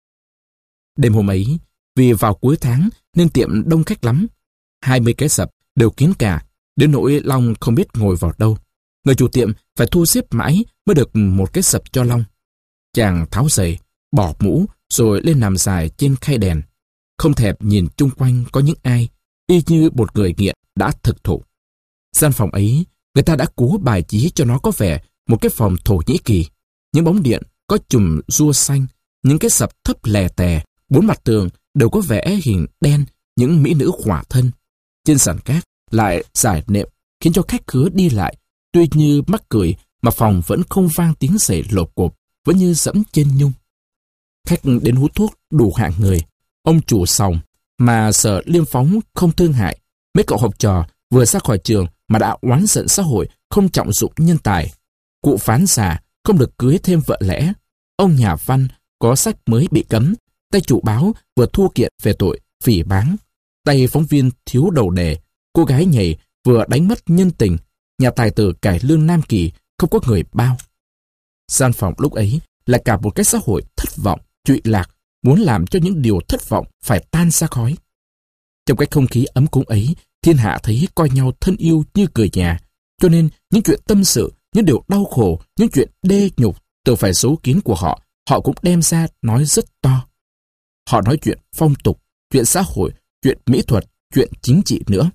[SPEAKER 1] Đêm hôm ấy, vì vào cuối tháng nên tiệm đông khách lắm. 20 cái sập đều kín cả, đến nỗi Long không biết ngồi vào đâu. Người chủ tiệm phải thu xếp mãi mới được một cái sập cho Long. Chàng tháo giày, bỏ mũ rồi lên nằm dài trên khay đèn. Không thèm nhìn chung quanh có những ai, y như một người nghiện đã thực thụ. Gian phòng ấy, người ta đã cố bài trí cho nó có vẻ một cái phòng Thổ Nhĩ Kỳ. Những bóng điện có chùm rua xanh, những cái sập thấp lè tè, 4 mặt tường đều có vẽ hình đen những mỹ nữ khỏa thân. Trên sàn cát lại trải nệm khiến cho khách khứa đi lại, tuy như mắc cười mà phòng vẫn không vang tiếng giày lộp cộp, vẫn như dẫm trên nhung. Khách đến hút thuốc đủ hạng người. Ông chủ sòng mà sợ Liêm Phóng không thương hại. Mấy cậu học trò vừa ra khỏi trường mà đã oán giận xã hội không trọng dụng nhân tài. Cụ phán già không được cưới thêm vợ lẽ. Ông nhà văn có sách mới bị cấm. Tay chủ báo vừa thua kiện về tội phỉ báng. Tay phóng viên thiếu đầu đề. Cô gái nhảy vừa đánh mất nhân tình. Nhà tài tử cải lương Nam Kỳ không có người bao. Gian phòng lúc ấy là cả một cái xã hội thất vọng, trụy lạc, muốn làm cho những điều thất vọng phải tan ra khói. Trong cái không khí ấm cúng ấy, thiên hạ thấy coi nhau thân yêu như người nhà, cho nên những chuyện tâm sự, những điều đau khổ, những chuyện đê nhục từ phải xấu kín của họ, họ cũng đem ra nói rất to. Họ nói chuyện phong tục, chuyện xã hội, chuyện mỹ thuật, chuyện chính trị nữa.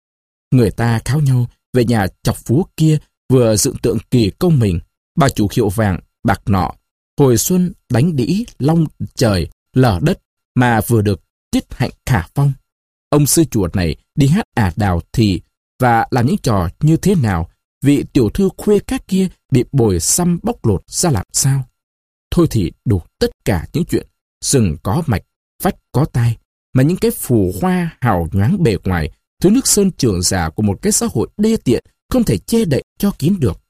[SPEAKER 1] Người ta kháo nhau về nhà chọc phú kia vừa dựng tượng kỳ công mình, bà chủ hiệu vàng, bạc nọ, hồi xuân đánh đĩ, long trời, lở đất mà vừa được tiết hạnh khả phong. Ông sư chùa này đi hát ả đào thì và làm những trò như thế nào, vị tiểu thư khuê các kia bị bồi xăm bóc lột ra làm sao. Thôi thì đủ tất cả những chuyện rừng có mạch, vách có tai, mà những cái phù hoa hào nhoáng bề ngoài, thứ nước sơn trường giả của một cái xã hội đê tiện không thể che đậy cho kín được.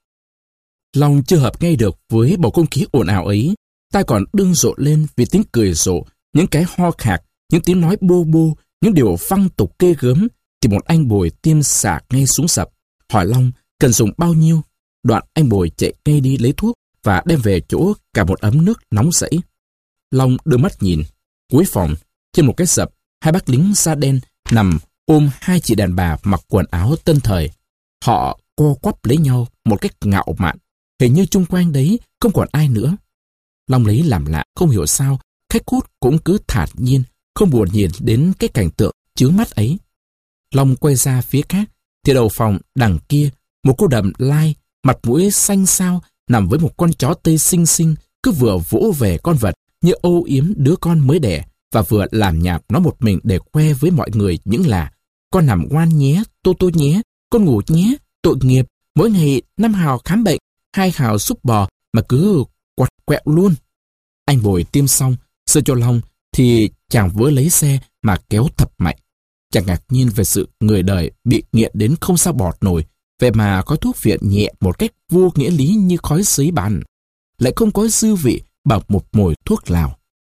[SPEAKER 1] Long chưa hợp ngay được với bầu không khí ồn ào ấy, tai còn đương rộ lên vì tiếng cười rộ, những cái ho khạc, những tiếng nói bô bô, những điều phăng tục ghê gớm, thì một anh bồi tiêm xả ngay xuống sập, hỏi Long cần dùng bao nhiêu. Đoạn anh bồi chạy ngay đi lấy thuốc và đem về chỗ cả một ấm nước nóng sẫy. Long đưa mắt nhìn, cuối phòng, trên một cái sập, 2 bác lính da đen nằm ôm 2 chị đàn bà mặc quần áo tân thời. Họ co quắp lấy nhau một cách ngạo mạn, hình như chung quanh đấy không còn ai nữa. Long lấy làm lạ, không hiểu sao khách hút cũng cứ thản nhiên, không buồn nhìn đến cái cảnh tượng chướng mắt ấy. Long quay ra phía khác, thì đầu phòng đằng kia, một cô đầm lai, mặt mũi xanh xao, nằm với một con chó Tây xinh xinh, cứ vừa vỗ về con vật như âu yếm đứa con mới đẻ, và vừa làm nhạp nó một mình để khoe với mọi người những là: con nằm ngoan nhé, tô tô nhé, con ngủ nhé, tội nghiệp, mỗi ngày 5 hào khám bệnh, 2 hào xúc bò mà cứ quặt quẹo luôn. Anh bồi tiêm xong, sơ cho Long thì chàng vừa lấy xe mà kéo thập mạnh. Chàng ngạc nhiên về sự người đời bị nghiện đến không sao bọt nổi, vậy mà khói thuốc viện nhẹ một cách vô nghĩa lý như khói sấy bàn, lại không có dư vị bằng một mồi thuốc lào.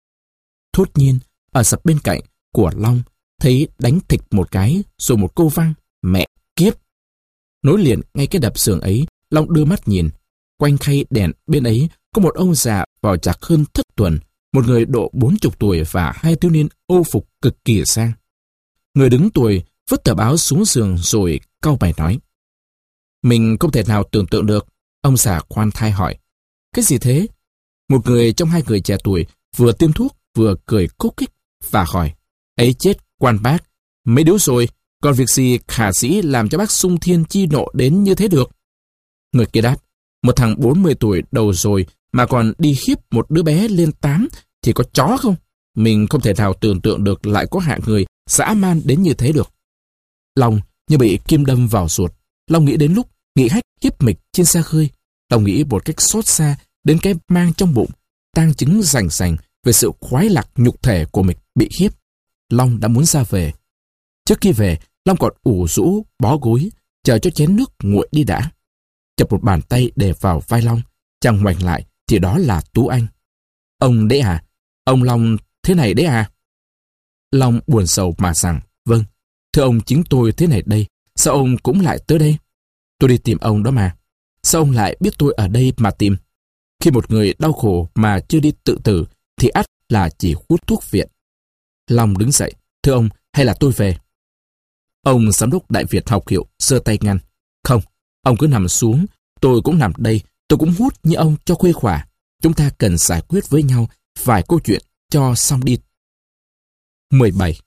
[SPEAKER 1] Thốt nhiên, ở sập bên cạnh của Long thấy đánh thịch một cái rồi một câu vang: mẹ kiếp. Nối liền ngay cái đập xưởng ấy, Long đưa mắt nhìn. Quanh khay đèn bên ấy có một ông già vào chạc hơn thất tuần, một người độ 40 tuổi và 2 thiếu niên âu phục cực kỳ sang. Người đứng tuổi vứt tờ báo xuống giường rồi cau mày nói: mình không thể nào tưởng tượng được. Ông già khoan thai hỏi: cái gì thế? Một người trong 2 người trẻ tuổi vừa tiêm thuốc vừa cười khúc khích và hỏi, ấy chết quan bác, mấy điếu rồi, còn việc gì khả dĩ làm cho bác xung thiên chi nộ đến như thế được? Người kia đáp, một thằng 40 tuổi đầu rồi mà còn đi hiếp một đứa bé lên 8 thì có chó không? Mình không thể nào tưởng tượng được lại có hạng người dã man đến như thế được. Lòng như bị kim đâm vào ruột. Long nghĩ đến lúc Nghị Hách hiếp Mịch trên xe khơi. Long nghĩ một cách xót xa đến cái mang trong bụng, tang chứng rành rành về sự khoái lạc nhục thể của Mịch bị hiếp. Long đã muốn ra về. Trước khi về, Long còn ủ rũ, bó gối, chờ cho chén nước nguội đi đã. Chập một bàn tay để vào vai Long, chàng ngoảnh lại thì đó là Tú Anh. Ông đấy à? Ông Long thế này đấy à? Long buồn sầu mà rằng, vâng, thưa ông chính tôi thế này đây, sao ông cũng lại tới đây? Tôi đi tìm ông đó mà. Sao ông lại biết tôi ở đây mà tìm? Khi một người đau khổ mà chưa đi tự tử thì ắt là chỉ hút thuốc viện. Long đứng dậy, thưa ông, hay là tôi về? Ông giám đốc Đại Việt học hiệu giơ tay ngăn. Không, ông cứ nằm xuống, tôi cũng nằm đây, tôi cũng hút như ông cho khuây khỏa. Chúng ta cần giải quyết với nhau vài câu chuyện cho xong đi. 17.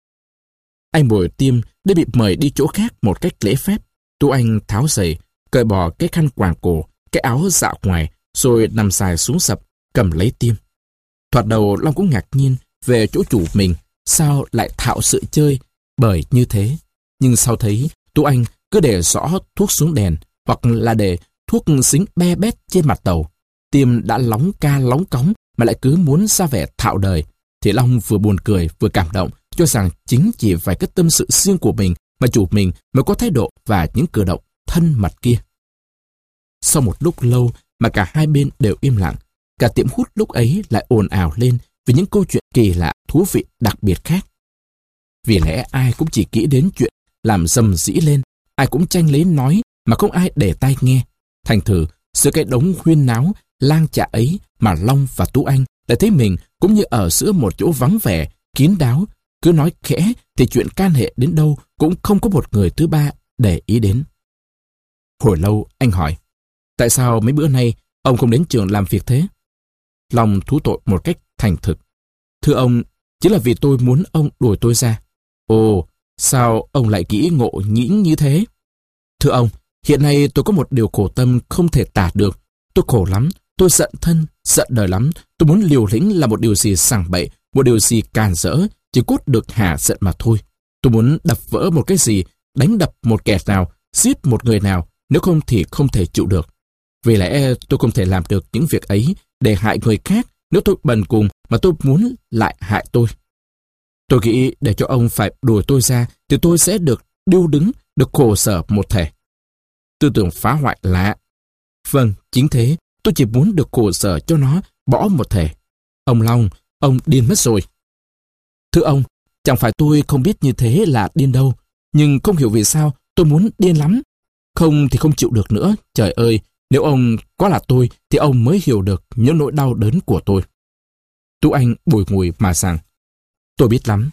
[SPEAKER 1] Anh Bồi Tiêm đã bị mời đi chỗ khác một cách lễ phép. Tú Anh tháo giày, cởi bỏ cái khăn quàng cổ, cái áo dạ ngoài, rồi nằm dài xuống sập, cầm lấy Tiêm. Thoạt đầu Long cũng ngạc nhiên về chỗ chủ mình, sao lại thạo sự chơi bởi như thế. Nhưng sau thấy Tú Anh cứ để rõ thuốc xuống đèn, hoặc là để thuốc xính be bét trên mặt tàu, Tiêm đã lóng ca lóng cóng mà lại cứ muốn ra vẻ thạo đời, thì Long vừa buồn cười vừa cảm động, cho rằng chính chỉ vài cái tâm sự riêng của mình mà chủ mình mới có thái độ và những cử động thân mật kia. Sau một lúc lâu mà cả hai bên đều im lặng, cả tiệm hút lúc ấy lại ồn ào lên vì những câu chuyện kỳ lạ thú vị đặc biệt khác. Vì lẽ ai cũng chỉ nghĩ đến chuyện làm rầm rĩ lên, ai cũng tranh lấy nói mà không ai để tai nghe. Thành thử giữa cái đống huyên náo lang chạ ấy mà Long và Tú Anh lại thấy mình cũng như ở giữa một chỗ vắng vẻ, kín đáo, cứ nói khẽ thì chuyện can hệ đến đâu cũng không có một người thứ ba để ý đến. Hồi lâu anh hỏi, tại sao mấy bữa nay ông không đến trường làm việc thế? Long thú tội một cách thành thực. Thưa ông, chỉ là vì tôi muốn ông đuổi tôi ra. Ồ, sao ông lại nghĩ ngộ nhĩnh như thế? Thưa ông, hiện nay tôi có một điều khổ tâm không thể tả được. Tôi khổ lắm, tôi giận thân, giận đời lắm. Tôi muốn liều lĩnh là một điều gì sảng bậy, một điều gì càn rỡ, chỉ cốt được hả giận mà thôi. Tôi muốn đập vỡ một cái gì, đánh đập một kẻ nào, giết một người nào, nếu không thì không thể chịu được. Vì lẽ tôi không thể làm được những việc ấy để hại người khác, nếu tôi bần cùng mà tôi muốn lại hại tôi. Tôi nghĩ để cho ông phải đuổi tôi ra thì tôi sẽ được điêu đứng, được khổ sở một thể. Tư tưởng phá hoại lạ. Vâng, chính thế, tôi chỉ muốn được khổ sở cho nó bỏ một thể. Ông Long, ông điên mất rồi. Thưa ông, chẳng phải tôi không biết như thế là điên đâu, nhưng không hiểu vì sao tôi muốn điên lắm. Không thì không chịu được nữa, trời ơi, nếu ông có là tôi thì ông mới hiểu được những nỗi đau đớn của tôi. Tú Anh bùi ngùi mà rằng, tôi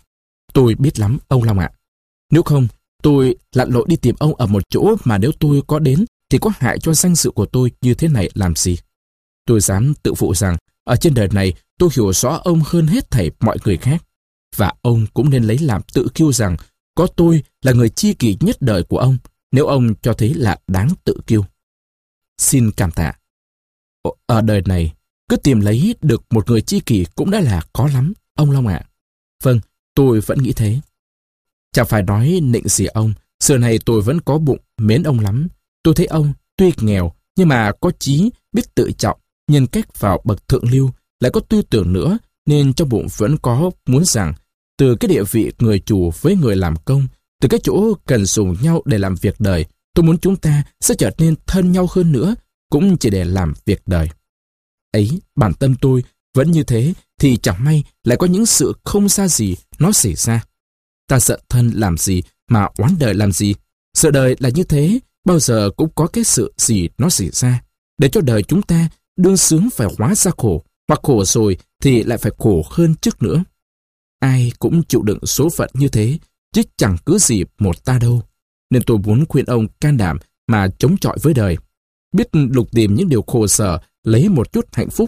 [SPEAKER 1] biết lắm ông Long ạ. Nếu không, tôi lặn lội đi tìm ông ở một chỗ mà nếu tôi có đến thì có hại cho danh dự của tôi như thế này làm gì. Tôi dám tự phụ rằng ở trên đời này tôi hiểu rõ ông hơn hết thảy mọi người khác. Và ông cũng nên lấy làm tự kiêu rằng có tôi là người tri kỷ nhất đời của ông, nếu ông cho thấy là đáng tự kiêu. Xin cảm tạ. Ở đời này, cứ tìm lấy được một người tri kỷ cũng đã là có lắm, ông Long ạ. Vâng, tôi vẫn nghĩ thế. Chẳng phải nói nịnh gì ông, xưa này tôi vẫn có bụng mến ông lắm. Tôi thấy ông tuy nghèo nhưng mà có chí, biết tự trọng, nhân cách vào bậc thượng lưu, lại có tư tưởng nữa, nên trong bụng vẫn có muốn rằng từ cái địa vị người chủ với người làm công, từ cái chỗ cần dùng nhau để làm việc đời, tôi muốn chúng ta sẽ trở nên thân nhau hơn nữa, cũng chỉ để làm việc đời. Ấy, bản tâm tôi vẫn như thế, thì chẳng may lại có những sự không xa gì nó xảy ra. Ta giận thân làm gì mà oán đời làm gì? Sợ đời là như thế, bao giờ cũng có cái sự gì nó xảy ra, để cho đời chúng ta đương sướng phải hóa ra khổ, hoặc khổ rồi thì lại phải khổ hơn trước nữa. Ai cũng chịu đựng số phận như thế, chứ chẳng cứ gì một ta đâu. Nên tôi muốn khuyên ông can đảm mà chống chọi với đời, biết lục tìm những điều khổ sở, lấy một chút hạnh phúc,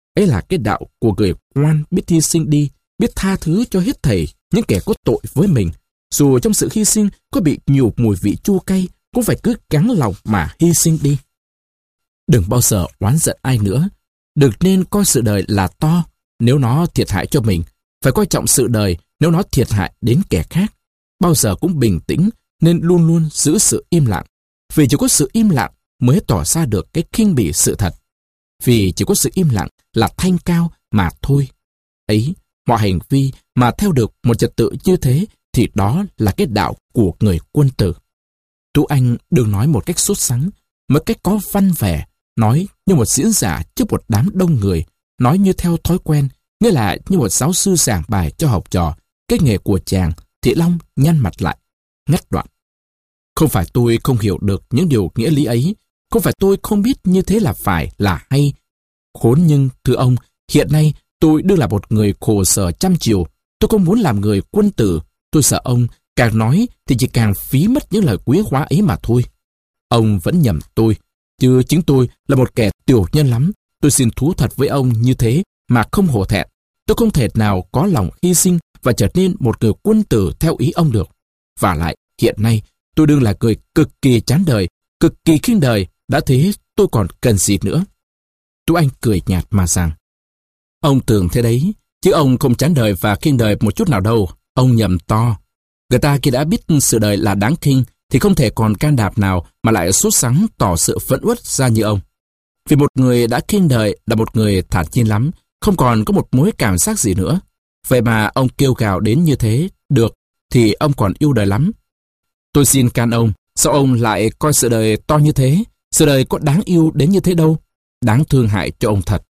[SPEAKER 1] Ấy là cái đạo của người ngoan biết hy sinh đi, biết tha thứ cho hết thảy những kẻ có tội với mình. Dù trong sự hy sinh có bị nhiều mùi vị chua cay, cũng phải cứ gắng lòng mà hy sinh đi. Đừng bao giờ oán giận ai nữa. Đừng nên coi sự đời là to nếu nó thiệt hại cho mình. Phải coi trọng sự đời nếu nó thiệt hại đến kẻ khác. Bao giờ cũng bình tĩnh, nên luôn luôn giữ sự im lặng. Vì chỉ có sự im lặng mới tỏ ra được cái khinh bỉ sự thật. Vì chỉ có sự im lặng là thanh cao mà thôi. Ấy, mọi hành vi mà theo được một trật tự như thế thì đó là cái đạo của người quân tử. Tú Anh đừng nói một cách sốt sắng, một cách có văn vẻ, nói như một diễn giả trước một đám đông người, nói như theo thói quen, nghĩa là như một giáo sư giảng bài cho học trò. Cái nghề của chàng, thì Long nhăn mặt lại, ngắt đoạn. Không phải tôi không hiểu được những điều nghĩa lý ấy, không phải tôi không biết như thế là phải, là hay. Khốn nhưng, thưa ông, hiện nay tôi đương là một người khổ sở trăm chiều, tôi không muốn làm người quân tử. Tôi sợ ông càng nói thì chỉ càng phí mất những lời quý hóa ấy mà thôi. Ông vẫn nhầm tôi, chứ chính tôi là một kẻ tiểu nhân lắm. Tôi xin thú thật với ông như thế mà không hổ thẹn. Tôi không thể nào có lòng hy sinh và trở nên một người quân tử theo ý ông được. Và lại, hiện nay, tôi đương là người cực kỳ chán đời, cực kỳ khinh đời. Đã thế, tôi còn cần gì nữa? Tú Anh cười nhạt mà rằng, ông tưởng thế đấy, chứ ông không chán đời và khinh đời một chút nào đâu. Ông nhầm to. Người ta khi đã biết sự đời là đáng khinh, thì không thể còn can đảm nào mà lại sốt sắng tỏ sự phẫn uất ra như ông. Vì một người đã khinh đời là một người thản nhiên lắm, không còn có một mối cảm giác gì nữa. Vậy mà ông kêu gào đến như thế, được, thì ông còn yêu đời lắm. Tôi xin can ông, sao ông lại coi sự đời to như thế? Sự đời có đáng yêu đến như thế đâu, đáng thương hại cho ông thật.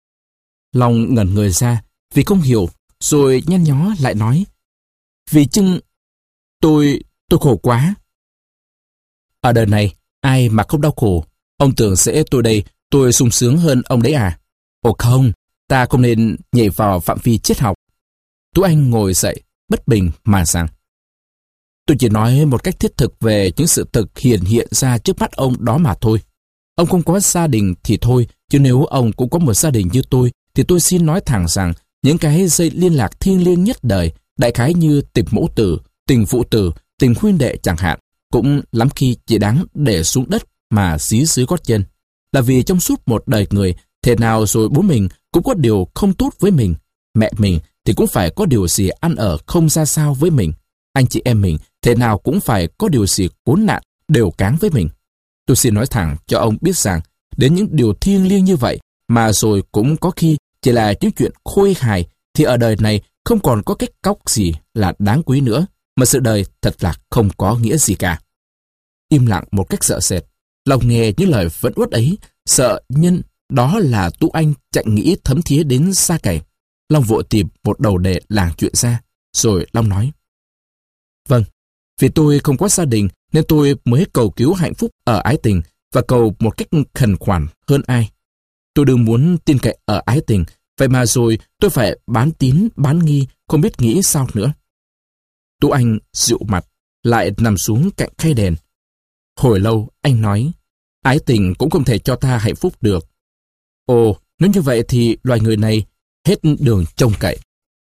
[SPEAKER 1] Long ngẩn người ra, vì không hiểu, rồi nhăn nhó lại nói, vì chưng, tôi khổ quá. Ở đời này, ai mà không đau khổ? Ông tưởng sẽ tôi đây, tôi sung sướng hơn ông đấy à? Ồ không, ta không nên nhảy vào phạm vi triết học. Tú Anh ngồi dậy, bất bình mà rằng, tôi chỉ nói một cách thiết thực về những sự thực hiện ra trước mắt ông đó mà thôi. Ông không có gia đình thì thôi, chứ nếu ông cũng có một gia đình như tôi, thì tôi xin nói thẳng rằng những cái dây liên lạc thiêng liêng nhất đời, đại khái như tình mẫu tử, tình phụ tử, tình huynh đệ chẳng hạn, cũng lắm khi chỉ đáng để xuống đất mà xí dưới gót chân. Là vì trong suốt một đời người, thế nào rồi bố mình cũng có điều không tốt với mình, mẹ mình thì cũng phải có điều gì ăn ở không ra sao với mình, anh chị em mình thế nào cũng phải có điều gì khốn nạn đều cáng với mình. Tôi xin nói thẳng cho ông biết rằng, đến những điều thiêng liêng như vậy mà rồi cũng có khi chỉ là những chuyện khôi hài, thì ở đời này không còn có cách cóc gì là đáng quý nữa, mà sự đời thật là không có nghĩa gì cả. Im lặng một cách sợ sệt, Long nghe những lời phẫn uất ấy, sợ nhân đó là Tú Anh chạy nghĩ thấm thía đến xa cày. Long vội tìm một đầu đề làng chuyện ra, rồi Long nói, vâng, vì tôi không có gia đình nên tôi mới cầu cứu hạnh phúc ở ái tình và cầu một cách khẩn khoản hơn ai. Tôi đừng muốn tin cậy ở ái tình, vậy mà rồi tôi phải bán tín, bán nghi, không biết nghĩ sao nữa. Tú Anh dịu mặt, lại nằm xuống cạnh khay đèn. Hồi lâu anh nói, ái tình cũng không thể cho ta hạnh phúc được. Ồ, nếu như vậy thì loài người này hết đường trông cậy.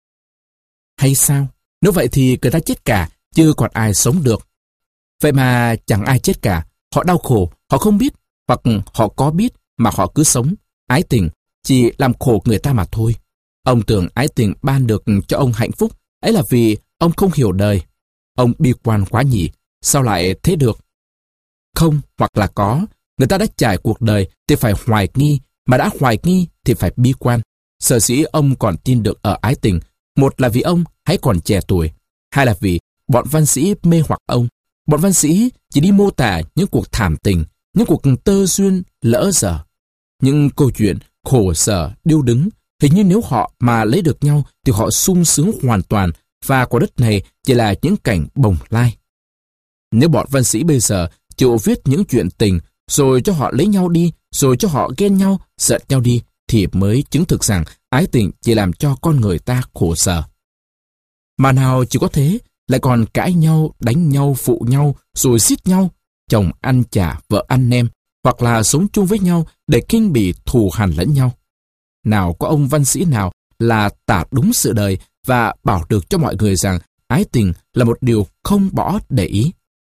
[SPEAKER 1] Hay sao? Nếu vậy thì người ta chết cả, chứ còn ai sống được. Vậy mà chẳng ai chết cả, họ đau khổ, họ không biết, hoặc họ có biết mà họ cứ sống. Ái tình chỉ làm khổ người ta mà thôi. Ông tưởng ái tình ban được cho ông hạnh phúc, ấy là vì ông không hiểu đời. Ông bi quan quá nhỉ, sao lại thế được? Không, hoặc là có, người ta đã trải cuộc đời thì phải hoài nghi, mà đã hoài nghi thì phải bi quan. Sở dĩ ông còn tin được ở ái tình, một là vì ông hãy còn trẻ tuổi, hai là vì bọn văn sĩ mê hoặc ông. Bọn văn sĩ chỉ đi mô tả những cuộc thảm tình, những cuộc tơ duyên lỡ dở, những câu chuyện khổ sở điêu đứng. Hình như nếu họ mà lấy được nhau thì họ sung sướng hoàn toàn, và quả đất này chỉ là những cảnh bồng lai. Nếu bọn văn sĩ bây giờ chịu viết những chuyện tình, rồi cho họ lấy nhau đi, rồi cho họ ghen nhau, giận nhau đi, thì mới chứng thực rằng ái tình chỉ làm cho con người ta khổ sở. Mà nào chỉ có thế, lại còn cãi nhau, đánh nhau, phụ nhau, rồi giết nhau, chồng ăn chả, vợ ăn nem, hoặc là sống chung với nhau để khinh bỉ thù hằn lẫn nhau. nào có ông văn sĩ nào là tả đúng sự đời và bảo được cho mọi người rằng ái tình là một điều không bỏ để ý.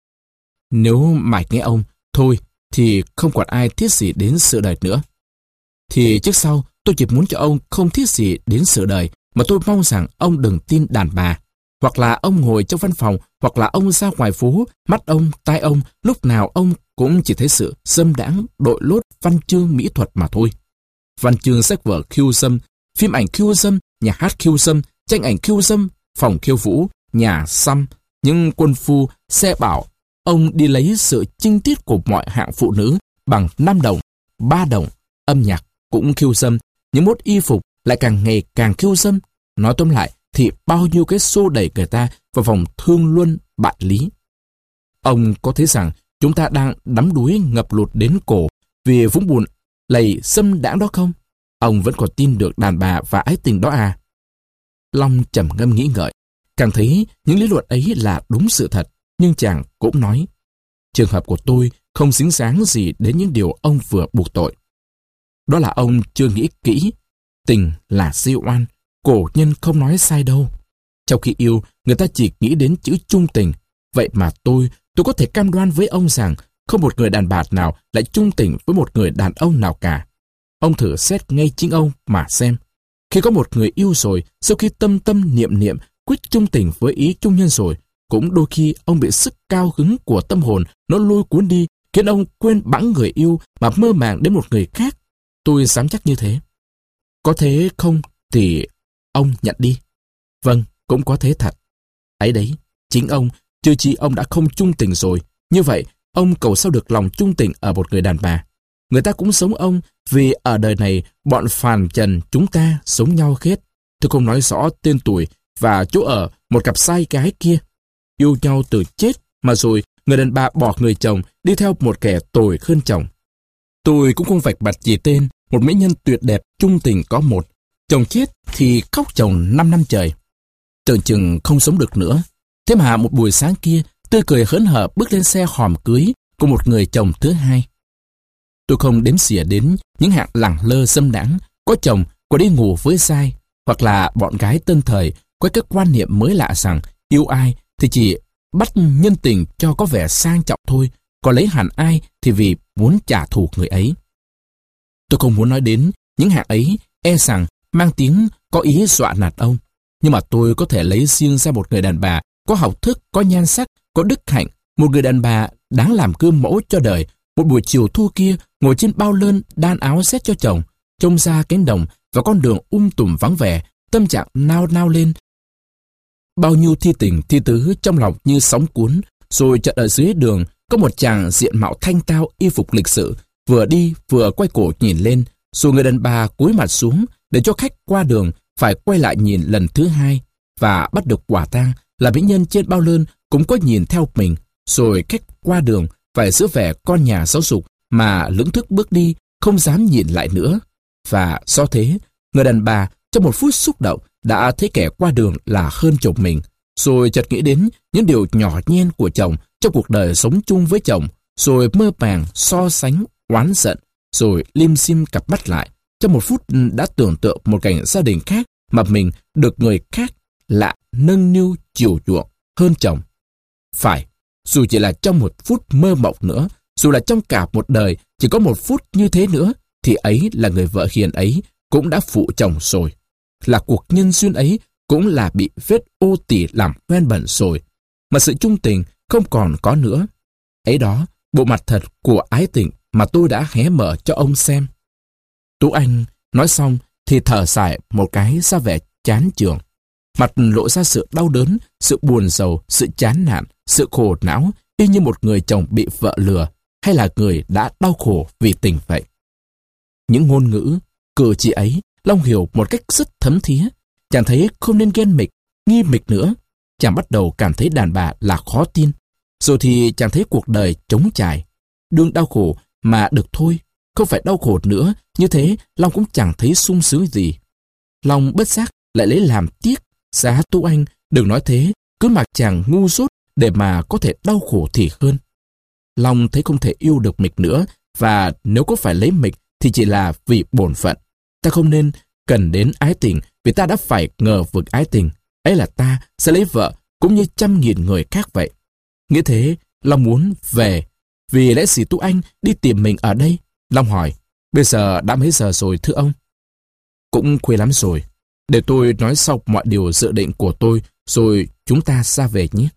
[SPEAKER 1] Nếu mãi nghe ông, thôi, thì không còn ai thiết gì đến sự đời nữa. Thì trước sau, tôi chỉ muốn cho ông không thiết gì đến sự đời, mà tôi mong rằng ông đừng tin đàn bà. Hoặc là ông ngồi trong văn phòng, hoặc là ông ra ngoài phố, mắt ông, tai ông, lúc nào ông cũng chỉ thấy sự dâm đãng, đội lốt văn chương mỹ thuật mà thôi. Văn chương sách vở khiêu dâm, phim ảnh khiêu dâm, nhà hát khiêu dâm, tranh ảnh khiêu dâm, phòng khiêu vũ, nhà xăm, những quân phu, xe bảo. Ông đi lấy sự chinh tiết của mọi hạng phụ nữ bằng 5 đồng, 3 đồng, âm nhạc cũng khiêu dâm, những mốt y phục lại càng ngày càng khiêu dâm. Nói tóm lại thì bao nhiêu cái xô đẩy người ta vào vòng thương luân bại lý. Ông có thấy rằng chúng ta đang đắm đuối ngập lụt đến cổ vì vũng bùn lầy dâm đãng đó không? Ông vẫn còn tin được đàn bà và ái tình đó à? Long trầm ngâm nghĩ ngợi, càng thấy những lý luận ấy là đúng sự thật, nhưng chàng cũng nói, trường hợp của tôi không dính dáng gì đến những điều ông vừa buộc tội. Đó là ông chưa nghĩ kỹ, tình là siêu oan, cổ nhân không nói sai đâu. Trong khi yêu, người ta chỉ nghĩ đến chữ chung tình. Vậy mà tôi có thể cam đoan với ông rằng không một người đàn bà nào lại chung tình với một người đàn ông nào cả. Ông thử xét ngay chính ông mà xem. Khi có một người yêu rồi, sau khi tâm tâm niệm niệm quyết chung tình với ý chung nhân rồi, cũng đôi khi ông bị sức cao hứng của tâm hồn nó lôi cuốn đi, khiến ông quên bẵng người yêu mà mơ màng đến một người khác. Tôi dám chắc như thế. Có thế không thì ông nhận đi. Vâng, cũng có thế thật. Ấy đấy, chính ông, chưa chi ông đã không chung tình rồi. Như vậy, ông cầu sao được lòng chung tình ở một người đàn bà. Người ta cũng sống ông, vì ở đời này, bọn phàm trần chúng ta sống nhau hết. Tôi không nói rõ tên tuổi và chỗ ở một cặp trai gái kia. Yêu nhau từ chết, mà rồi người đàn bà bỏ người chồng đi theo một kẻ tồi hơn chồng. Tôi cũng không vạch bạch gì tên một mỹ nhân tuyệt đẹp chung tình có một. Chồng chết thì khóc chồng 5 năm trời. Tưởng chừng không sống được nữa. Thế mà một buổi sáng kia, tươi cười hớn hở bước lên xe hòm cưới của một người chồng thứ hai. Tôi không đếm xỉa đến những hạng lẳng lơ dâm đãng, có chồng có đi ngủ với giai, hoặc là bọn gái tân thời có cái quan niệm mới lạ rằng yêu ai thì chỉ bắt nhân tình cho có vẻ sang trọng thôi, còn lấy hẳn ai thì vì muốn trả thù người ấy. Tôi không muốn nói đến những hạng ấy, e rằng mang tiếng có ý dọa nạt ông. Nhưng mà tôi có thể lấy riêng ra một người đàn bà có học thức, có nhan sắc, có đức hạnh, một người đàn bà đáng làm gương mẫu cho đời. Một buổi chiều thu kia, ngồi trên bao lơn đan áo xét cho chồng, trông ra cánh đồng và con đường tùm vắng vẻ, tâm trạng nao nao lên. Bao nhiêu thi tình thi tứ trong lòng như sóng cuốn, rồi chợt ở dưới đường có một chàng diện mạo thanh tao, y phục lịch sự, vừa đi vừa quay cổ nhìn lên, rồi người đàn bà cúi mặt xuống để cho khách qua đường phải quay lại nhìn lần thứ hai, và bắt được quả tang là mỹ nhân trên bao lơn cũng có nhìn theo mình, rồi khách qua đường phải giữ vẻ con nhà giáo dục mà lững thững bước đi, không dám nhìn lại nữa. Và do thế, người đàn bà trong một phút xúc động đã thấy kẻ qua đường là hơn chồng mình, rồi chợt nghĩ đến những điều nhỏ nhen của chồng trong cuộc đời sống chung với chồng, rồi mơ màng so sánh, oán giận, rồi lim dim cặp mắt lại. Trong một phút đã tưởng tượng một cảnh gia đình khác mà mình được người khác lạ nâng niu chiều chuộng hơn chồng. Phải, dù chỉ là trong một phút mơ mộng nữa, dù là trong cả một đời chỉ có một phút như thế nữa, thì ấy là người vợ hiền ấy cũng đã phụ chồng rồi. Là cuộc nhân duyên ấy cũng là bị vết ô tỉ làm quen bẩn rồi, mà sự chung tình không còn có nữa. Ấy đó, bộ mặt thật của ái tình mà tôi đã hé mở cho ông xem. Tú Anh nói xong thì thở dài một cái ra vẻ chán chường. Mặt lộ ra sự đau đớn, sự buồn rầu, sự chán nản, sự khổ não, y như một người chồng bị vợ lừa, hay là người đã đau khổ vì tình vậy. Những ngôn ngữ, cử chỉ ấy, Long hiểu một cách rất thấm thía. Chàng thấy không nên ghen mịch, nghi mịch nữa. Chàng bắt đầu cảm thấy đàn bà là khó tin. Rồi thì chàng thấy cuộc đời trống trải. Đương đau khổ mà được thôi, không phải đau khổ nữa. Như thế, Long cũng chẳng thấy sung sướng gì. Long bất giác lại lấy làm tiếc. Giá Tú Anh, đừng nói thế, cứ mặc chàng ngu dốt để mà có thể đau khổ thì hơn. Long thấy không thể yêu được Mịch nữa, và nếu có phải lấy Mịch thì chỉ là vì bổn phận. Ta không nên cần đến ái tình vì ta đã phải ngờ vực ái tình. Ấy là ta sẽ lấy vợ cũng như trăm nghìn người khác vậy. Nghĩ thế, Long muốn về. Vì lẽ gì Tu Anh đi tìm mình ở đây? Long hỏi, bây giờ đã mấy giờ rồi thưa ông? Cũng khuya lắm rồi. Để tôi nói xong mọi điều dự định của tôi rồi chúng ta ra về nhé.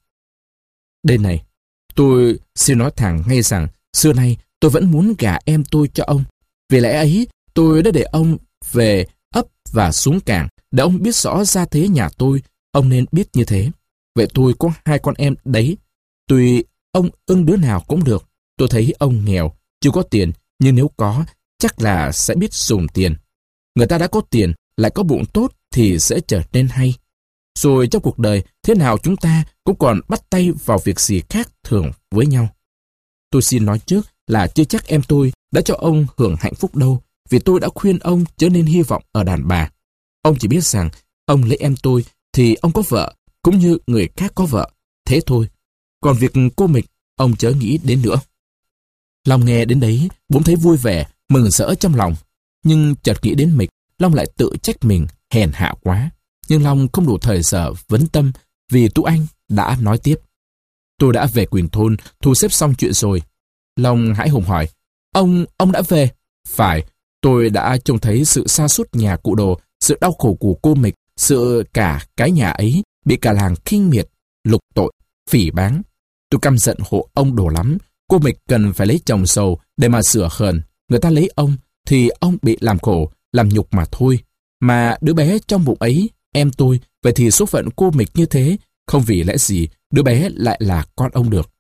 [SPEAKER 1] Đây này, tôi xin nói thẳng ngay rằng xưa nay tôi vẫn muốn gả em tôi cho ông. Vì lẽ ấy, tôi đã để ông về ấp và xuống cảng để ông biết rõ gia thế nhà tôi. Ông nên biết như thế. Vậy tôi có 2 con em đấy. Tùy ông ưng đứa nào cũng được. Tôi thấy ông nghèo, chưa có tiền, nhưng nếu có, chắc là sẽ biết dùng tiền. Người ta đã có tiền, lại có bụng tốt thì sẽ trở nên hay. Rồi trong cuộc đời, thế nào chúng ta cũng còn bắt tay vào việc gì khác thường với nhau. Tôi xin nói trước là chưa chắc em tôi đã cho ông hưởng hạnh phúc đâu, vì tôi đã khuyên ông chớ nên hy vọng ở đàn bà. Ông chỉ biết rằng ông lấy em tôi thì ông có vợ, cũng như người khác có vợ. Thế thôi. Còn việc cô Mịch, ông chớ nghĩ đến nữa. Long nghe đến đấy, bỗng thấy vui vẻ, mừng rỡ trong lòng. Nhưng chợt nghĩ đến Mịch, Long lại tự trách mình hèn hạ quá. Nhưng Long không đủ thời giờ vấn tâm vì Tu Anh đã nói tiếp. Tôi đã về Quỳnh Thôn, thu xếp xong chuyện rồi. Long hãi hùng hỏi, ông đã về? Phải, tôi đã trông thấy sự sa sút nhà cụ Đồ, sự đau khổ của cô Mịch, sự cả cái nhà ấy bị cả làng khinh miệt, lục tội, phỉ báng. Tôi căm giận hộ ông Đồ lắm. Cô Mịch cần phải lấy chồng giàu để mà sửa hờn. Người ta lấy ông thì ông bị làm khổ, làm nhục mà thôi. Mà đứa bé trong bụng ấy, em tôi, vậy thì số phận cô Mịch như thế, không vì lẽ gì đứa bé lại là con ông được.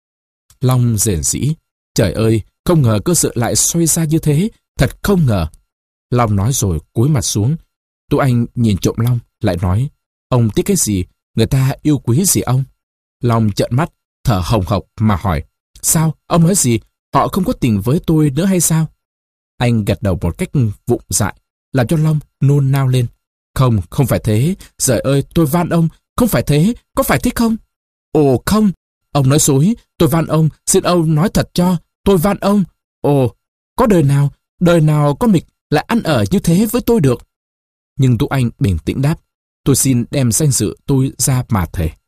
[SPEAKER 1] Long rền rĩ, trời ơi, không ngờ cơ sự lại xoay ra như thế, thật không ngờ. Long nói rồi cúi mặt xuống. Tu Anh nhìn trộm Long, lại nói, ông tiếc cái gì, người ta yêu quý gì ông? Long trợn mắt, thở hồng hộc mà hỏi, sao, ông nói gì, họ không có tình với tôi nữa hay sao? Anh gật đầu một cách vụng dại, làm cho Long nôn nao lên. Không phải thế, trời ơi, tôi van ông, không phải thế, có phải thế không? Ồ không, ông nói dối, tôi van ông, xin ông nói thật cho, tôi van ông. Ồ, có đời nào con Mịch lại ăn ở như thế với tôi được. Nhưng Tu Anh bình tĩnh đáp, tôi xin đem danh dự tôi ra mà thề.